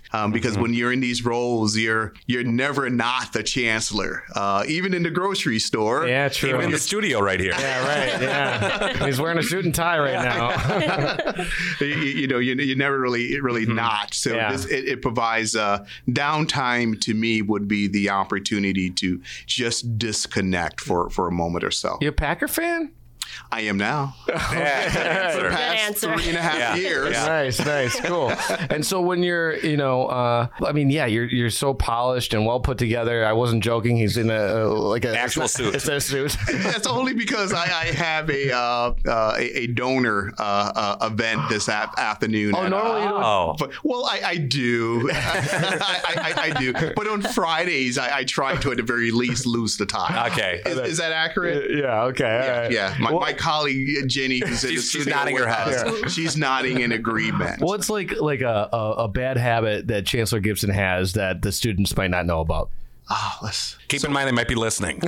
um, because mm-hmm. when you're in these roles, you're you're never not the chancellor. Uh, even in the grocery store. Yeah, true. Even in the studio right here. Yeah, right. Yeah, he's wearing a suit and tie right now. you, you know, you, you're never really really mm-hmm. not. So yeah. this, it, it provides uh, downtime. To me, would be the opportunity to just disconnect for for a moment or so. You a Packer fan? I am now. Yeah. For the past three and a half yeah. years. Yeah. Nice, nice, cool. And so when you're, you know, uh, I mean, yeah, you're you're so polished and well put together. I wasn't joking. He's in a uh, like a actual it's suit. It's a suit. That's only because I, I have a uh, uh, a, a donor uh, uh, event this ap- afternoon. Oh, at, normally uh, you don't. Oh. But, well, I, I do. I, I, I do. But on Fridays, I, I try to at the very least lose the tie. Okay. Is, is that accurate? Yeah. Okay. Yeah. All right. yeah. My, well, my colleague Jenny, who's in the she's, she's studio nodding her with head. us, Yeah. she's nodding in agreement. What's like like a, a a bad habit that Chancellor Gibson has that the students might not know about? Oh, let's keep so, in mind they might be listening.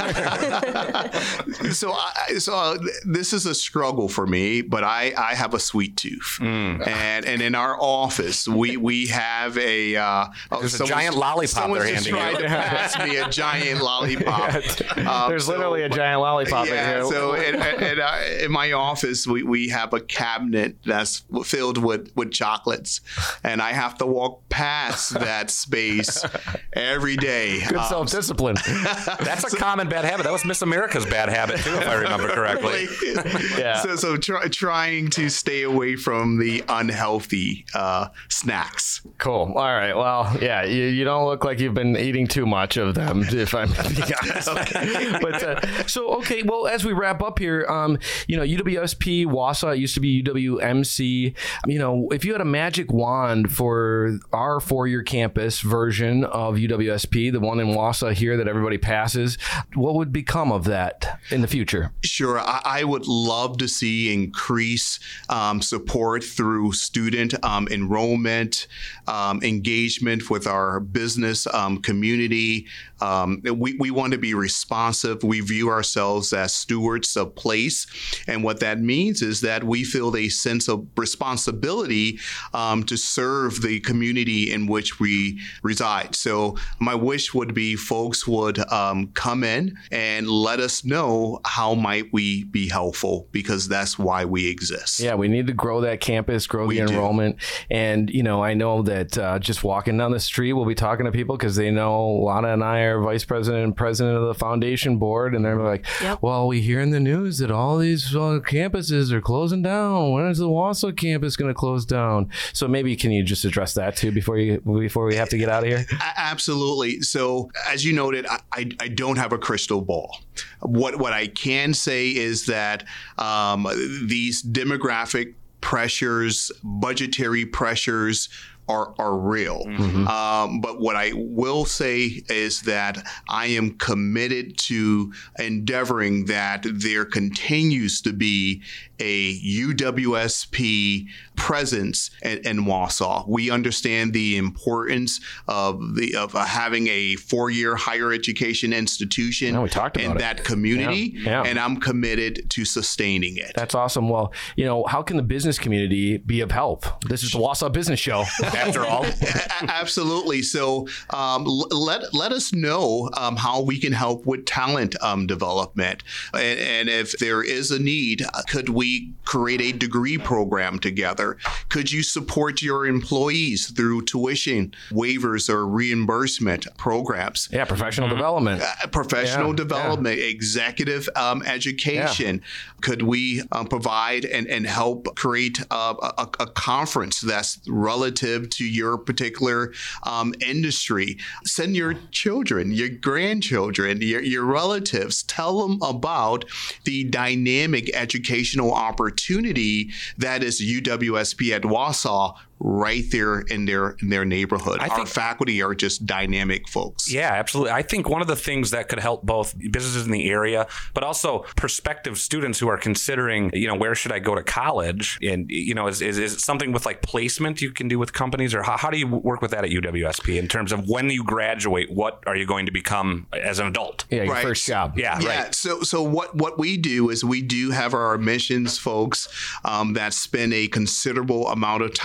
so, I, so uh, this is a struggle for me, but I, I have a sweet tooth, mm. and and in our office we we have a uh, there's a giant lollipop they're handing you. To pass me a giant lollipop. Um, there's so, literally a giant lollipop yeah, in here. So in, in, uh, in my office we, we have a cabinet that's filled with, with chocolates, and I have to walk past that space every day. Good um, self-discipline. That's a common bad habit. That was Miss America's bad habit too, if I remember correctly. Yeah. So, so try, trying to stay away from the unhealthy uh, snacks. Cool. All right. Well, yeah, you, you don't look like you've been eating too much of them, if I'm being honest. Okay. But uh, so, okay. Well, as we wrap up here, um, you know, U W S P, Wausau, it used to be U W M C. You know, if you had a magic wand for our four-year campus version of U W S P, the one in Wausau here that everybody passes, what would become of that in the future? Sure. I, I would love to see increase um, support through student um, enrollment, um, engagement with our business um, community. Um, we, we want to be responsive. We view ourselves as stewards of place. And what that means is that we feel a sense of responsibility um, to serve the community in which we reside. So my wish would be folks would um, come in and let us know how might we be helpful, because that's why we exist. Yeah, we need to grow that campus, grow we the do. enrollment. And, you know, I know that uh, just walking down the street, we'll be talking to people because they know Lana and I are vice president and president of the foundation board. And they're like, yep. Well, we hear in the news that all these uh, campuses are closing down. When is the Wausau campus going to close down? So maybe can you just address that too before you before we have to get out of here? Absolutely. So as you noted, I, I, I don't have a crystal ball. What what I can say is that um, these demographic pressures, budgetary pressures, are are real. Mm-hmm. Um, but what I will say is that I am committed to endeavoring that there continues to be a U W S P presence in, in Wausau. We understand the importance of the of uh, having a four-year higher education institution no, we talked about in it. that community, yeah, yeah. and I'm committed to sustaining it. That's awesome. Well, you know, how can the business community be of help? This is the Wausau Business Show, after all. Absolutely. So um, let let us know um, how we can help with talent um, development, and, and if there is a need, could we create a degree program together? Could you support your employees through tuition waivers or reimbursement programs? Yeah, professional mm-hmm. development. Uh, professional yeah, development, yeah. executive um, education. Yeah. Could we um, provide and, and help create a, a, a conference that's relative to your particular um, industry? Send your children, your grandchildren, your, your relatives, tell them about the dynamic educational opportunity that is U W S P at Wausau right there in their in their neighborhood. I Our think, faculty are just dynamic folks. Yeah, absolutely. I think one of the things that could help both businesses in the area, but also prospective students who are considering, you know, where should I go to college? And, you know, is, is, is it something with like placement you can do with companies, or how, how do you work with that at U W S P in terms of when you graduate, what are you going to become as an adult? Yeah, your right. first job. Yeah, yeah. right. So, so what, what we do is we do have our admissions folks um, that spend a considerable amount of time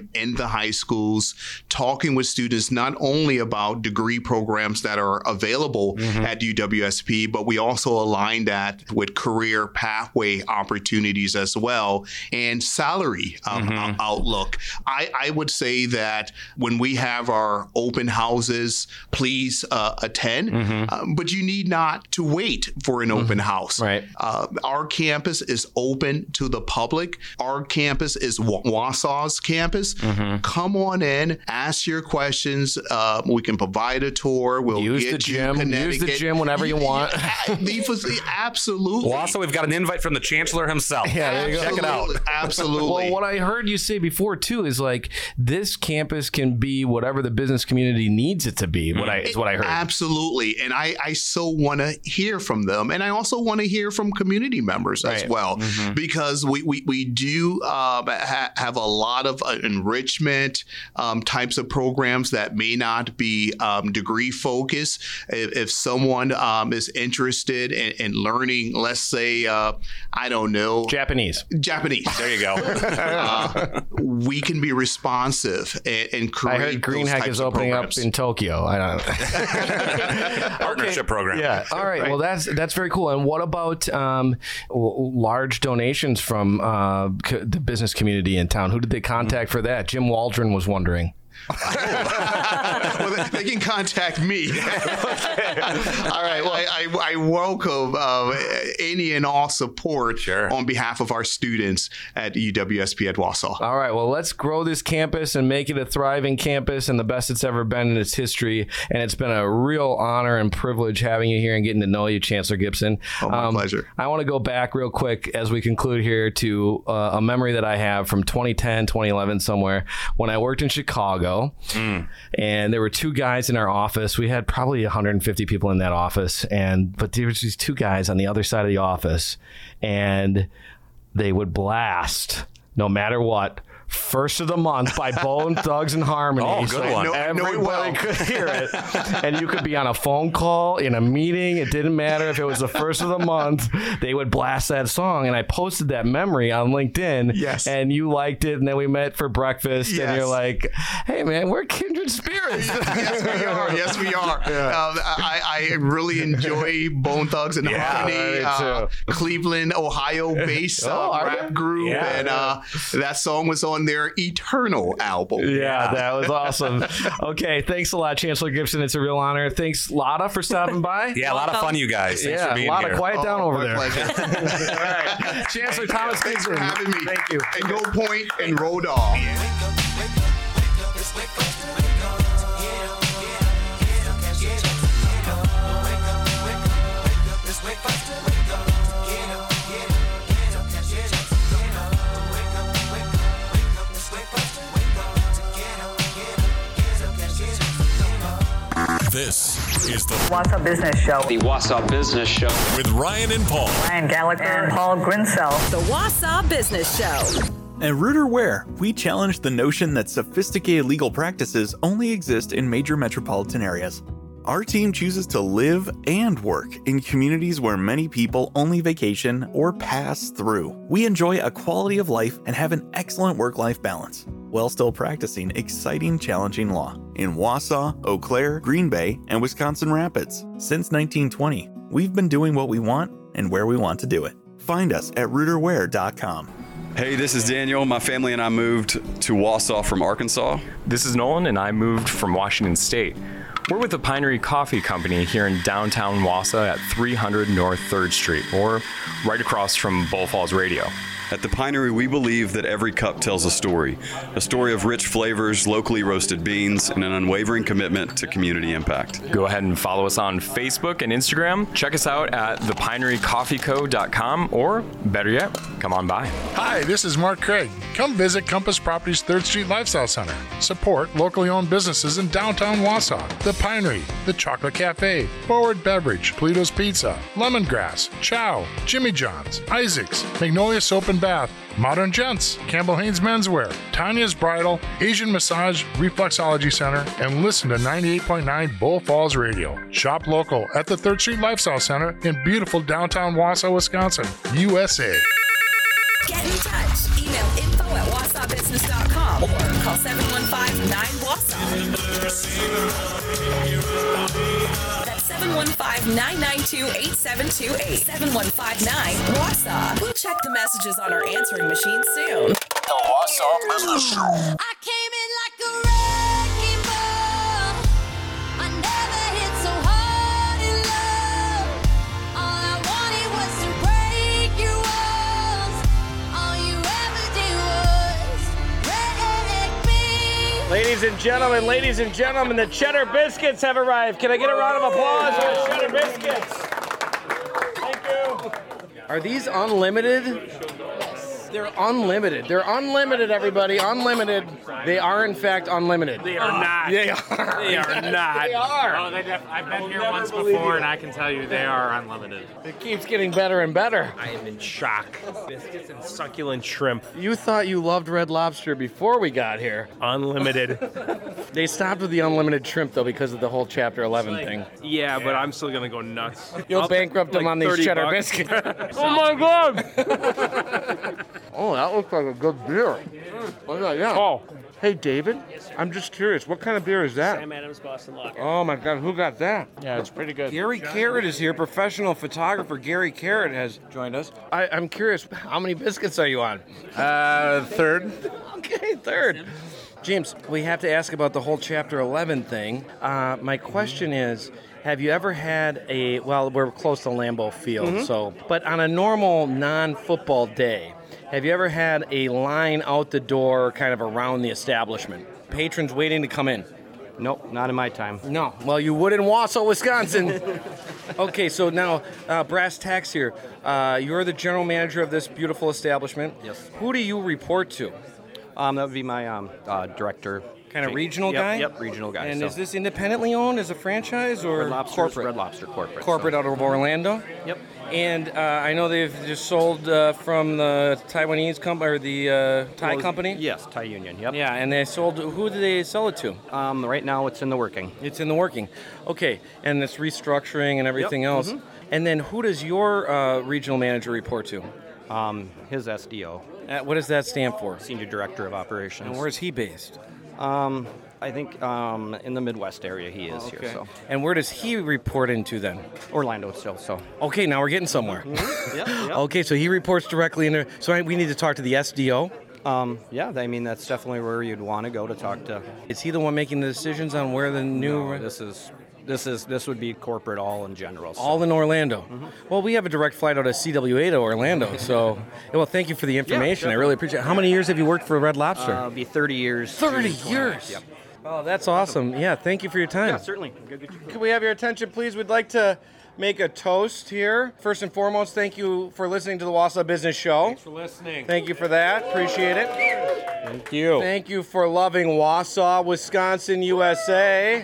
time in the high schools, talking with students not only about degree programs that are available mm-hmm. at U W S P, but we also align that with career pathway opportunities as well and salary um, mm-hmm. outlook. I, I would say that when we have our open houses, please uh, attend, mm-hmm. um, but you need not to wait for an mm-hmm. open house. Right. Uh, our campus is open to the public. Our campus is W- Wausau's campus. Mm-hmm. Come on in, ask your questions. Uh, we can provide a tour. We'll use get the gym. You use the gym whenever you want. Absolutely. Wausau, we've got an invite from the chancellor himself. Yeah, there you go. Check it out. Absolutely. Well, what I heard you say before too is like this campus can be whatever the business community needs it to be. What I is what I heard. Absolutely, and I I so want to hear from them, and I also want to hear from community members right. as well, mm-hmm. because we we we do uh, ha- have a lot of uh, enrichment um, types of programs that may not be um, degree focused. If, if someone um, is interested in, in learning, let's say, uh, I don't know, Japanese. Japanese. There you go. uh, we can be responsive and, and create. I heard GreenHack is opening programs. up in Tokyo. I don't know. Partnership okay. program. Yeah. All right. right. Well, that's that's very cool. And what about um, large donations from uh, co- the business community in town? Who did they contact mm-hmm. for that? Jim Waldron was wondering. Well, they, they can contact me. Okay. All right. Well, I, I, I welcome uh, any and all support sure. on behalf of our students at U W S P at Wausau. All right. Well, let's grow this campus and make it a thriving campus and the best it's ever been in its history. And it's been a real honor and privilege having you here and getting to know you, Chancellor Gibson. Oh, my um, pleasure. I want to go back real quick as we conclude here to uh, a memory that I have from twenty ten, twenty eleven somewhere when I worked in Chicago. Mm. And there were two guys in our office. We had probably one hundred fifty people in that office, and but there was these two guys on the other side of the office, and they would blast no matter what. First of the Month by Bone Thugs and Harmony. Oh, good so one. Everybody well. could hear it. And you could be on a phone call, in a meeting. It didn't matter if it was the first of the month. They would blast that song. And I posted that memory on LinkedIn. Yes. And you liked it. And then we met for breakfast. Yes. And you're like, hey, man, we're kindred spirits. Yes, we are. Yes, we are. Yeah. Um, I, I really enjoy Bone Thugs and yeah, Harmony. Uh, Cleveland, Ohio-based uh, oh, rap group. Yeah, and uh, that song was on their Eternal album. Yeah, yeah. That was awesome. Okay, thanks a lot, Chancellor Gibson. It's a real honor. Thanks, Lotta, for stopping by. Yeah, a lot of fun, you guys. Thanks yeah, for being a lot here. of quiet down oh, over my there. Pleasure. All right, Chancellor Thomas Thanks Gibson. for having me. Thank you. And Go Point and Road Dogg. This is the Wausau Business Show. The Wausau Business Show. With Ryan and Paul. Ryan Gallagher and Paul Grinsell. The Wausau Business Show. At Rooter Ware, we challenge the notion that sophisticated legal practices only exist in major metropolitan areas. Our team chooses to live and work in communities where many people only vacation or pass through. We enjoy a quality of life and have an excellent work-life balance, while still practicing exciting, challenging law in Wausau, Eau Claire, Green Bay, and Wisconsin Rapids. Since nineteen twenty, we've been doing what we want and where we want to do it. Find us at rooter ware dot com. Hey, this is Daniel. My family and I moved to Wausau from Arkansas. This is Nolan, and I moved from Washington State. We're with the Pinery Coffee Company here in downtown Wausau at three hundred North third Street, or right across from Bull Falls Radio. At the Pinery, we believe that every cup tells a story, a story of rich flavors, locally roasted beans, and an unwavering commitment to community impact. Go ahead and follow us on Facebook and Instagram. Check us out at the pinery coffee co dot com, or better yet, come on by. Hi, this is Mark Craig. Come visit Compass Properties third Street Lifestyle Center. Support locally owned businesses in downtown Wausau. The Pinery, The Chocolate Cafe, Forward Beverage, Polito's Pizza, Lemongrass, Chow, Jimmy John's, Isaac's, Magnolia Soap and Bath, Modern Gents, Campbell Haynes Menswear, Tanya's Bridal, Asian Massage, Reflexology Center, and listen to ninety-eight point nine Bull Falls Radio. Shop local at the third Street Lifestyle Center in beautiful downtown Wausau, Wisconsin, U S A. Get in touch. Email info at wausau business dot com or call Call seven one five nine W A S A. That's seven one five nine nine two eight seven two eight. seven one five nine W A S A. We'll check the messages on our answering machine soon. The Wausau Business Show. I came in like a wrecking ball. I never hit so hard in love. All I wanted was to break your walls. All you ever did was wreck me. Ladies and gentlemen, ladies and gentlemen, the Cheddar Biscuits have arrived. Can I get a round of applause for the Cheddar Biscuits? Thank you. Are these unlimited? They're unlimited. They're unlimited, everybody. Unlimited. They are, in fact, unlimited. They are not. They are. They are not. They are. Oh, they def- I've been here once before, and I can tell you they are unlimited. It keeps getting better and better. I am in shock. Biscuits and succulent shrimp. You thought you loved Red Lobster before we got here. Unlimited. They stopped with the unlimited shrimp, though, because of the whole Chapter eleven thing. Yeah, but I'm still going to go nuts. You'll I'll bankrupt them like on these thirty Cheddar bucks. Biscuits. Oh, my God. Oh, that looks like a good beer. Look at that. Oh. Hey, David, I'm just curious. What kind of beer is that? Sam Adams Boston Lager. Oh, my God. Who got that? Yeah, it's pretty good. Gary Carrot is here. Professional photographer Gary Carrot has joined us. I, I'm curious, how many biscuits are you on? Uh, third. Okay, third. James, we have to ask about the whole Chapter eleven thing. Uh, my question is, have you ever had a, well, we're close to Lambeau Field, Mhm. so, but on a normal non-football day, have you ever had a line out the door kind of around the establishment? Patrons waiting to come in? Nope, not in my time. No. Well, you would in Wausau, Wisconsin. Okay, so now, uh, brass tacks here. Uh, you're the general manager of this beautiful establishment. Yes. Who do you report to? Um, that would be my um, uh, director. Kind of regional Yep, guy? Yep, regional guy. And so. is this independently owned as a franchise or Red Lobster, corporate? Red Lobster corporate. Corporate so. out of Orlando? Yep. And uh, I know they've just sold uh, from the Taiwanese company or the uh, Thai Well, company. Yes, Thai Union. Yep. Yeah, and they sold. Who did they sell it to? Um, right now, it's in the working. It's in the working. Okay, and it's restructuring and everything Yep, else. mhm. And then who does your uh, regional manager report to? Um, his S D O. Uh, what does that stand for? Senior Director of Operations. And where's he based? Um, I think um, in the Midwest area he is Okay. here. So And where does he report into then? Orlando still. So Okay, now we're getting somewhere. yeah, yeah. Okay, so he reports directly in there. So I, we need to talk to the S D O. Um, yeah, I mean that's definitely where you'd want to go to talk to. Is he the one making the decisions on where the new? No, this is this is this would be corporate all in general. So. All in Orlando. Well, we have a direct flight out of C W A to Orlando, so well, thank you for the information. I really appreciate it. How many years have you worked for Red Lobster? Uh, it'll be thirty years. thirty June years. twentieth, Yep. Oh, that's awesome. Yeah, thank you for your time. Yeah, certainly. Good, good, good. Could we have your attention, please? We'd like to make a toast here. First and foremost, thank you for listening to the Wausau Business Show. Thanks for listening. Thank you for that. Appreciate it. Thank you. Thank you for loving Wausau, Wisconsin, U S A.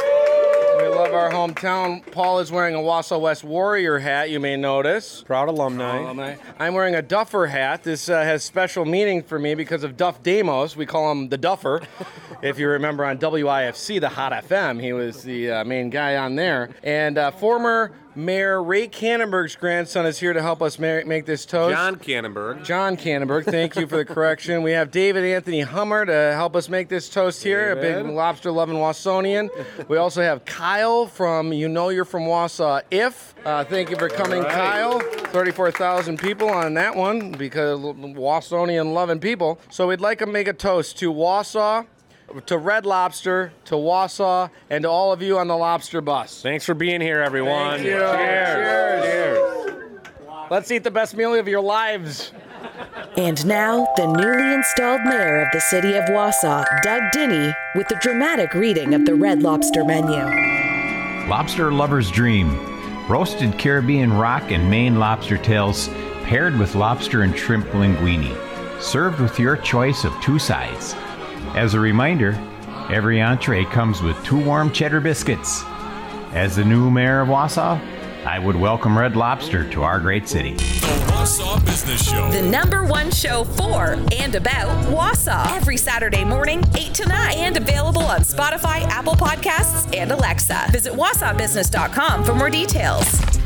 We love our hometown. Paul is wearing a Wausau West Warrior hat, you may notice. Proud alumni. alumni. I'm wearing a Duffer hat. This uh, has special meaning for me because of Duff Damos. We call him the Duffer. If you remember on W I F C, the Hot F M, he was the uh, main guy on there. And uh, former Mayor Ray Cannonberg's grandson is here to help us ma- make this toast. John Cannonberg. John Cannonberg, thank you for the correction. We have David Anthony Hummer to help us make this toast here, a big David. lobster-loving Wausonian. We also have Kyle from You Know You're From Wausau If. Uh, thank you for coming, All right. Kyle. thirty-four thousand people on that one because Wausonian-loving people. So we'd like to make a toast to Wausau, to Red Lobster, to Wausau, and to all of you on the lobster bus. Thanks for being here, everyone. Thank you. Cheers. Cheers. Let's eat the best meal of your lives. And now, the newly installed mayor of the city of Wausau, Doug Dinney, with the dramatic reading of the Red Lobster menu. Lobster Lover's Dream. Roasted Caribbean rock and Maine lobster tails paired with lobster and shrimp linguine. Served with your choice of two sides. As a reminder, every entree comes with two warm cheddar biscuits. As the new mayor of Wausau, I would welcome Red Lobster to our great city. The Wausau Business Show. The number one show for and about Wausau. Every Saturday morning, eight to nine. And available on Spotify, Apple Podcasts, and Alexa. Visit wausau business dot com for more details.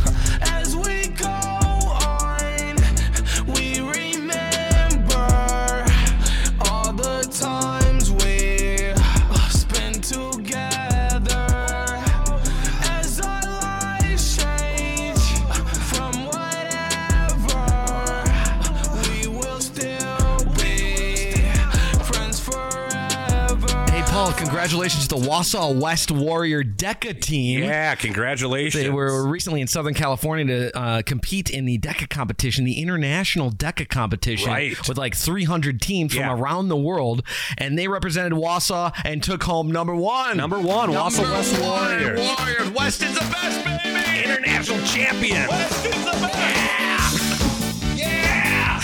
As we go on, we remember all the times we Paul, congratulations to the Wausau West Warrior DECA team. Yeah, congratulations. They were recently in Southern California to uh, compete in the DECA competition, the International DECA competition, Right. with like three hundred teams Yeah. from around the world, and they represented Wausau and took home number one. Number one, Wausau West Warriors. Warriors. West is the best, baby. International champion. West is the best. Yeah.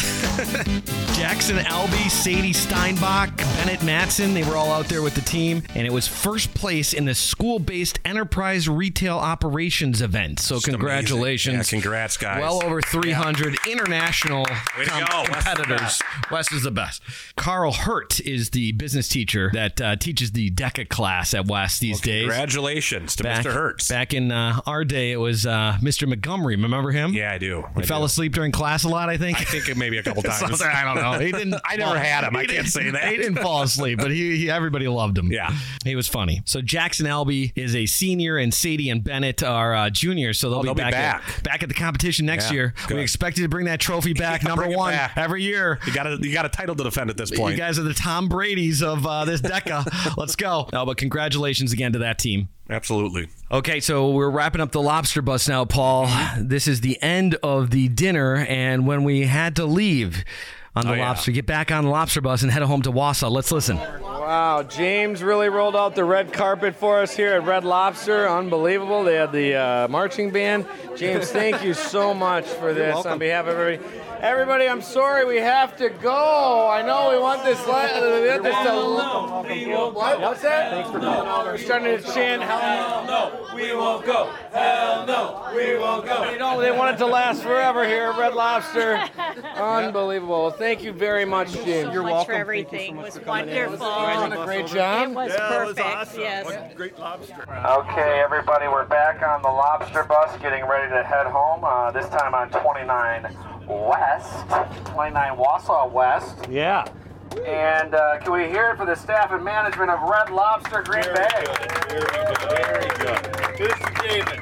Jackson Albee, Sadie Steinbach, Bennett Matson, they were all out there with the team, and it was first place in the school-based enterprise retail operations event. So Just congratulations. amazing. Yeah, congrats, guys. Well over three hundred international Way to com- go. West is the competitors. best. West is the best. Carl Hurt is the business teacher that uh, teaches the DECA class at West these days. Congratulations to Back, Mister Hertz. Back in uh, our day, it was uh, Mister Montgomery. Remember him? Yeah, I do. He I fell do. asleep during class a lot, I think. I think it maybe a couple times. Something, I don't know. He didn't. I never had him. I he can't didn't- say that. He didn't fall asleep, but he, he everybody loved him. Yeah. He was funny. So Jackson Albee is a senior, and Sadie and Bennett are uh, juniors. So they'll, Oh, be, they'll be back, back. At, back at the competition next Yeah, year. good. We expect you to bring that trophy back, Yeah, number bring it one, back. every year. You got a you got a title to defend at this point. You guys are the Tom Brady's of uh, this DECA. Let's go. No, but congratulations again to that team. Absolutely. Okay, so we're wrapping up the lobster bus now, Paul. This is the end of the dinner, and when we had to leave on the Oh, yeah. lobster, get back on the lobster bus and head home to Wausau. Let's listen. Wow, James really rolled out the red carpet for us here at Red Lobster. Unbelievable. They had the uh, marching band. James, thank you so much for this welcome. on behalf of everybody. Everybody, I'm sorry we have to go. I know we want this. La- we want this to. What? What's that? Thanks for coming. We're starting to chant. Hell no, we won't go. Hell no, we won't go. You know, they want it to last forever here at Red Lobster. Unbelievable. Well, thank you very much, James. You're much welcome. for everything. It was wonderful. Doing a great job. It was perfect. Yes. Great lobster. Okay, everybody, we're back on the lobster bus, getting ready to head home. Uh, this time on twenty-nine West, twenty-nine Wausau West. Yeah. And uh, can we hear it for the staff and management of Red Lobster Green Bay? Very good. Very good. Mister David.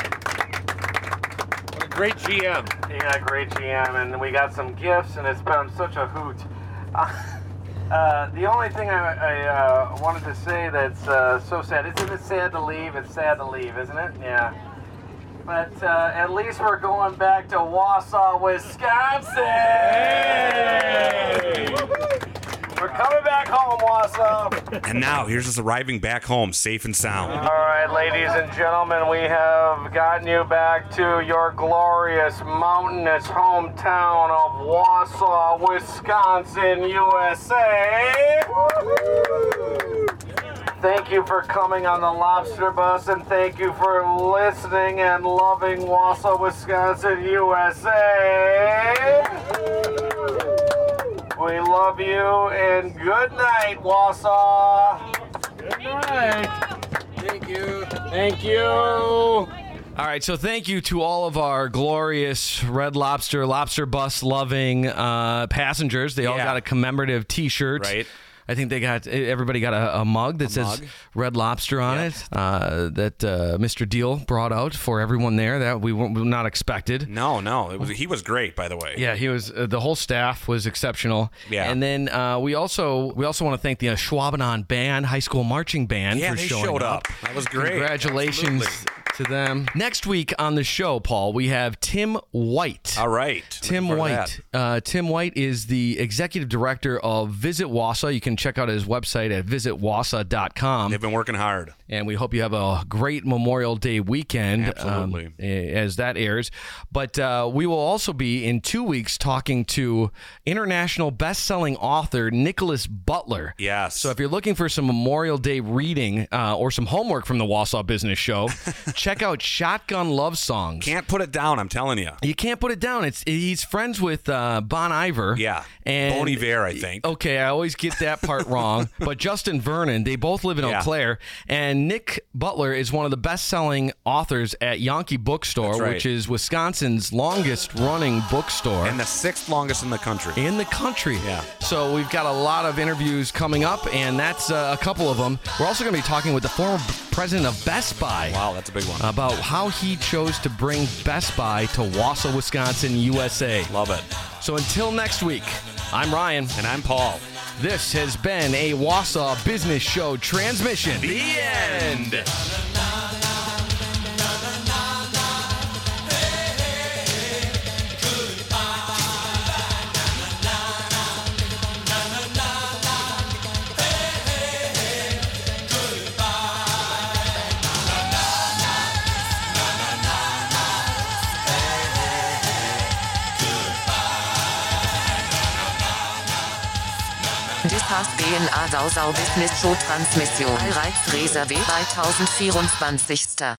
What a great G M. Yeah, great G M, and we got some gifts, and it's been such a hoot. Uh, uh, the only thing I, I uh, wanted to say that's uh, so sad, isn't it sad to leave? It's sad to leave, isn't it? Yeah. But uh, at least we're going back to Wausau, Wisconsin! Hey! We're coming back home, Wausau. And now here's us arriving back home, safe and sound. All right, ladies and gentlemen, we have gotten you back to your glorious mountainous hometown of Wausau, Wisconsin, U S A. Thank you for coming on the lobster bus, and thank you for listening and loving Wausau, Wisconsin, U S A. We love you, and good night, Wausau. Good night. Thank you. Thank you. All right, so thank you to all of our glorious Red Lobster, lobster bus loving uh, passengers. They all Yeah. got a commemorative T-shirt. Right. I think they got everybody got a, a mug that A says mug. Red Lobster on it. Uh, that uh, Mister Deal brought out for everyone there. That we were not expected. No, no, it was he was great, by the way. Yeah, he was. Uh, the whole staff was exceptional. Yeah. and then uh, we also we also want to thank the uh, Schwabenon Band, High School Marching Band, Yeah, for they showing showed up. up. That was great. Congratulations Absolutely. to them. Next week on the show, Paul, we have Tim White. All right. Tim Looking forward to White. Uh, Tim White is the executive director of Visit Wausau. You can check out his website at visit wausau dot com. They've been working hard. And we hope you have a great Memorial Day weekend. Absolutely. um, as that airs. But uh, we will also be in two weeks talking to international best-selling author Nicholas Butler. Yes. So if you're looking for some Memorial Day reading uh, or some homework from the Wausau Business Show, check out Shotgun Love Songs. Can't put it down, I'm telling you. You can't put it down. It's he's friends with uh, Bon Iver. Yeah. And Bon Iver, I think. Okay, I always get that part wrong. But Justin Vernon, they both live in Yeah. Eau Claire, and Nick Butler is one of the best-selling authors at Yankee Bookstore, That's right. which is Wisconsin's longest-running bookstore. And the sixth longest in the country. In the country. Yeah. So we've got a lot of interviews coming up, and that's uh, a couple of them. We're also going to be talking with the former president of Best Buy. Wow, that's a big one. About how he chose to bring Best Buy to Wausau, Wisconsin, U S A. Love it. So until next week, I'm Ryan. And I'm Paul. This has been a Wausau Business Show transmission. The end. Das has been a Wausau Business Show Transmission. All rights reserved zweitausendvierundzwanzig.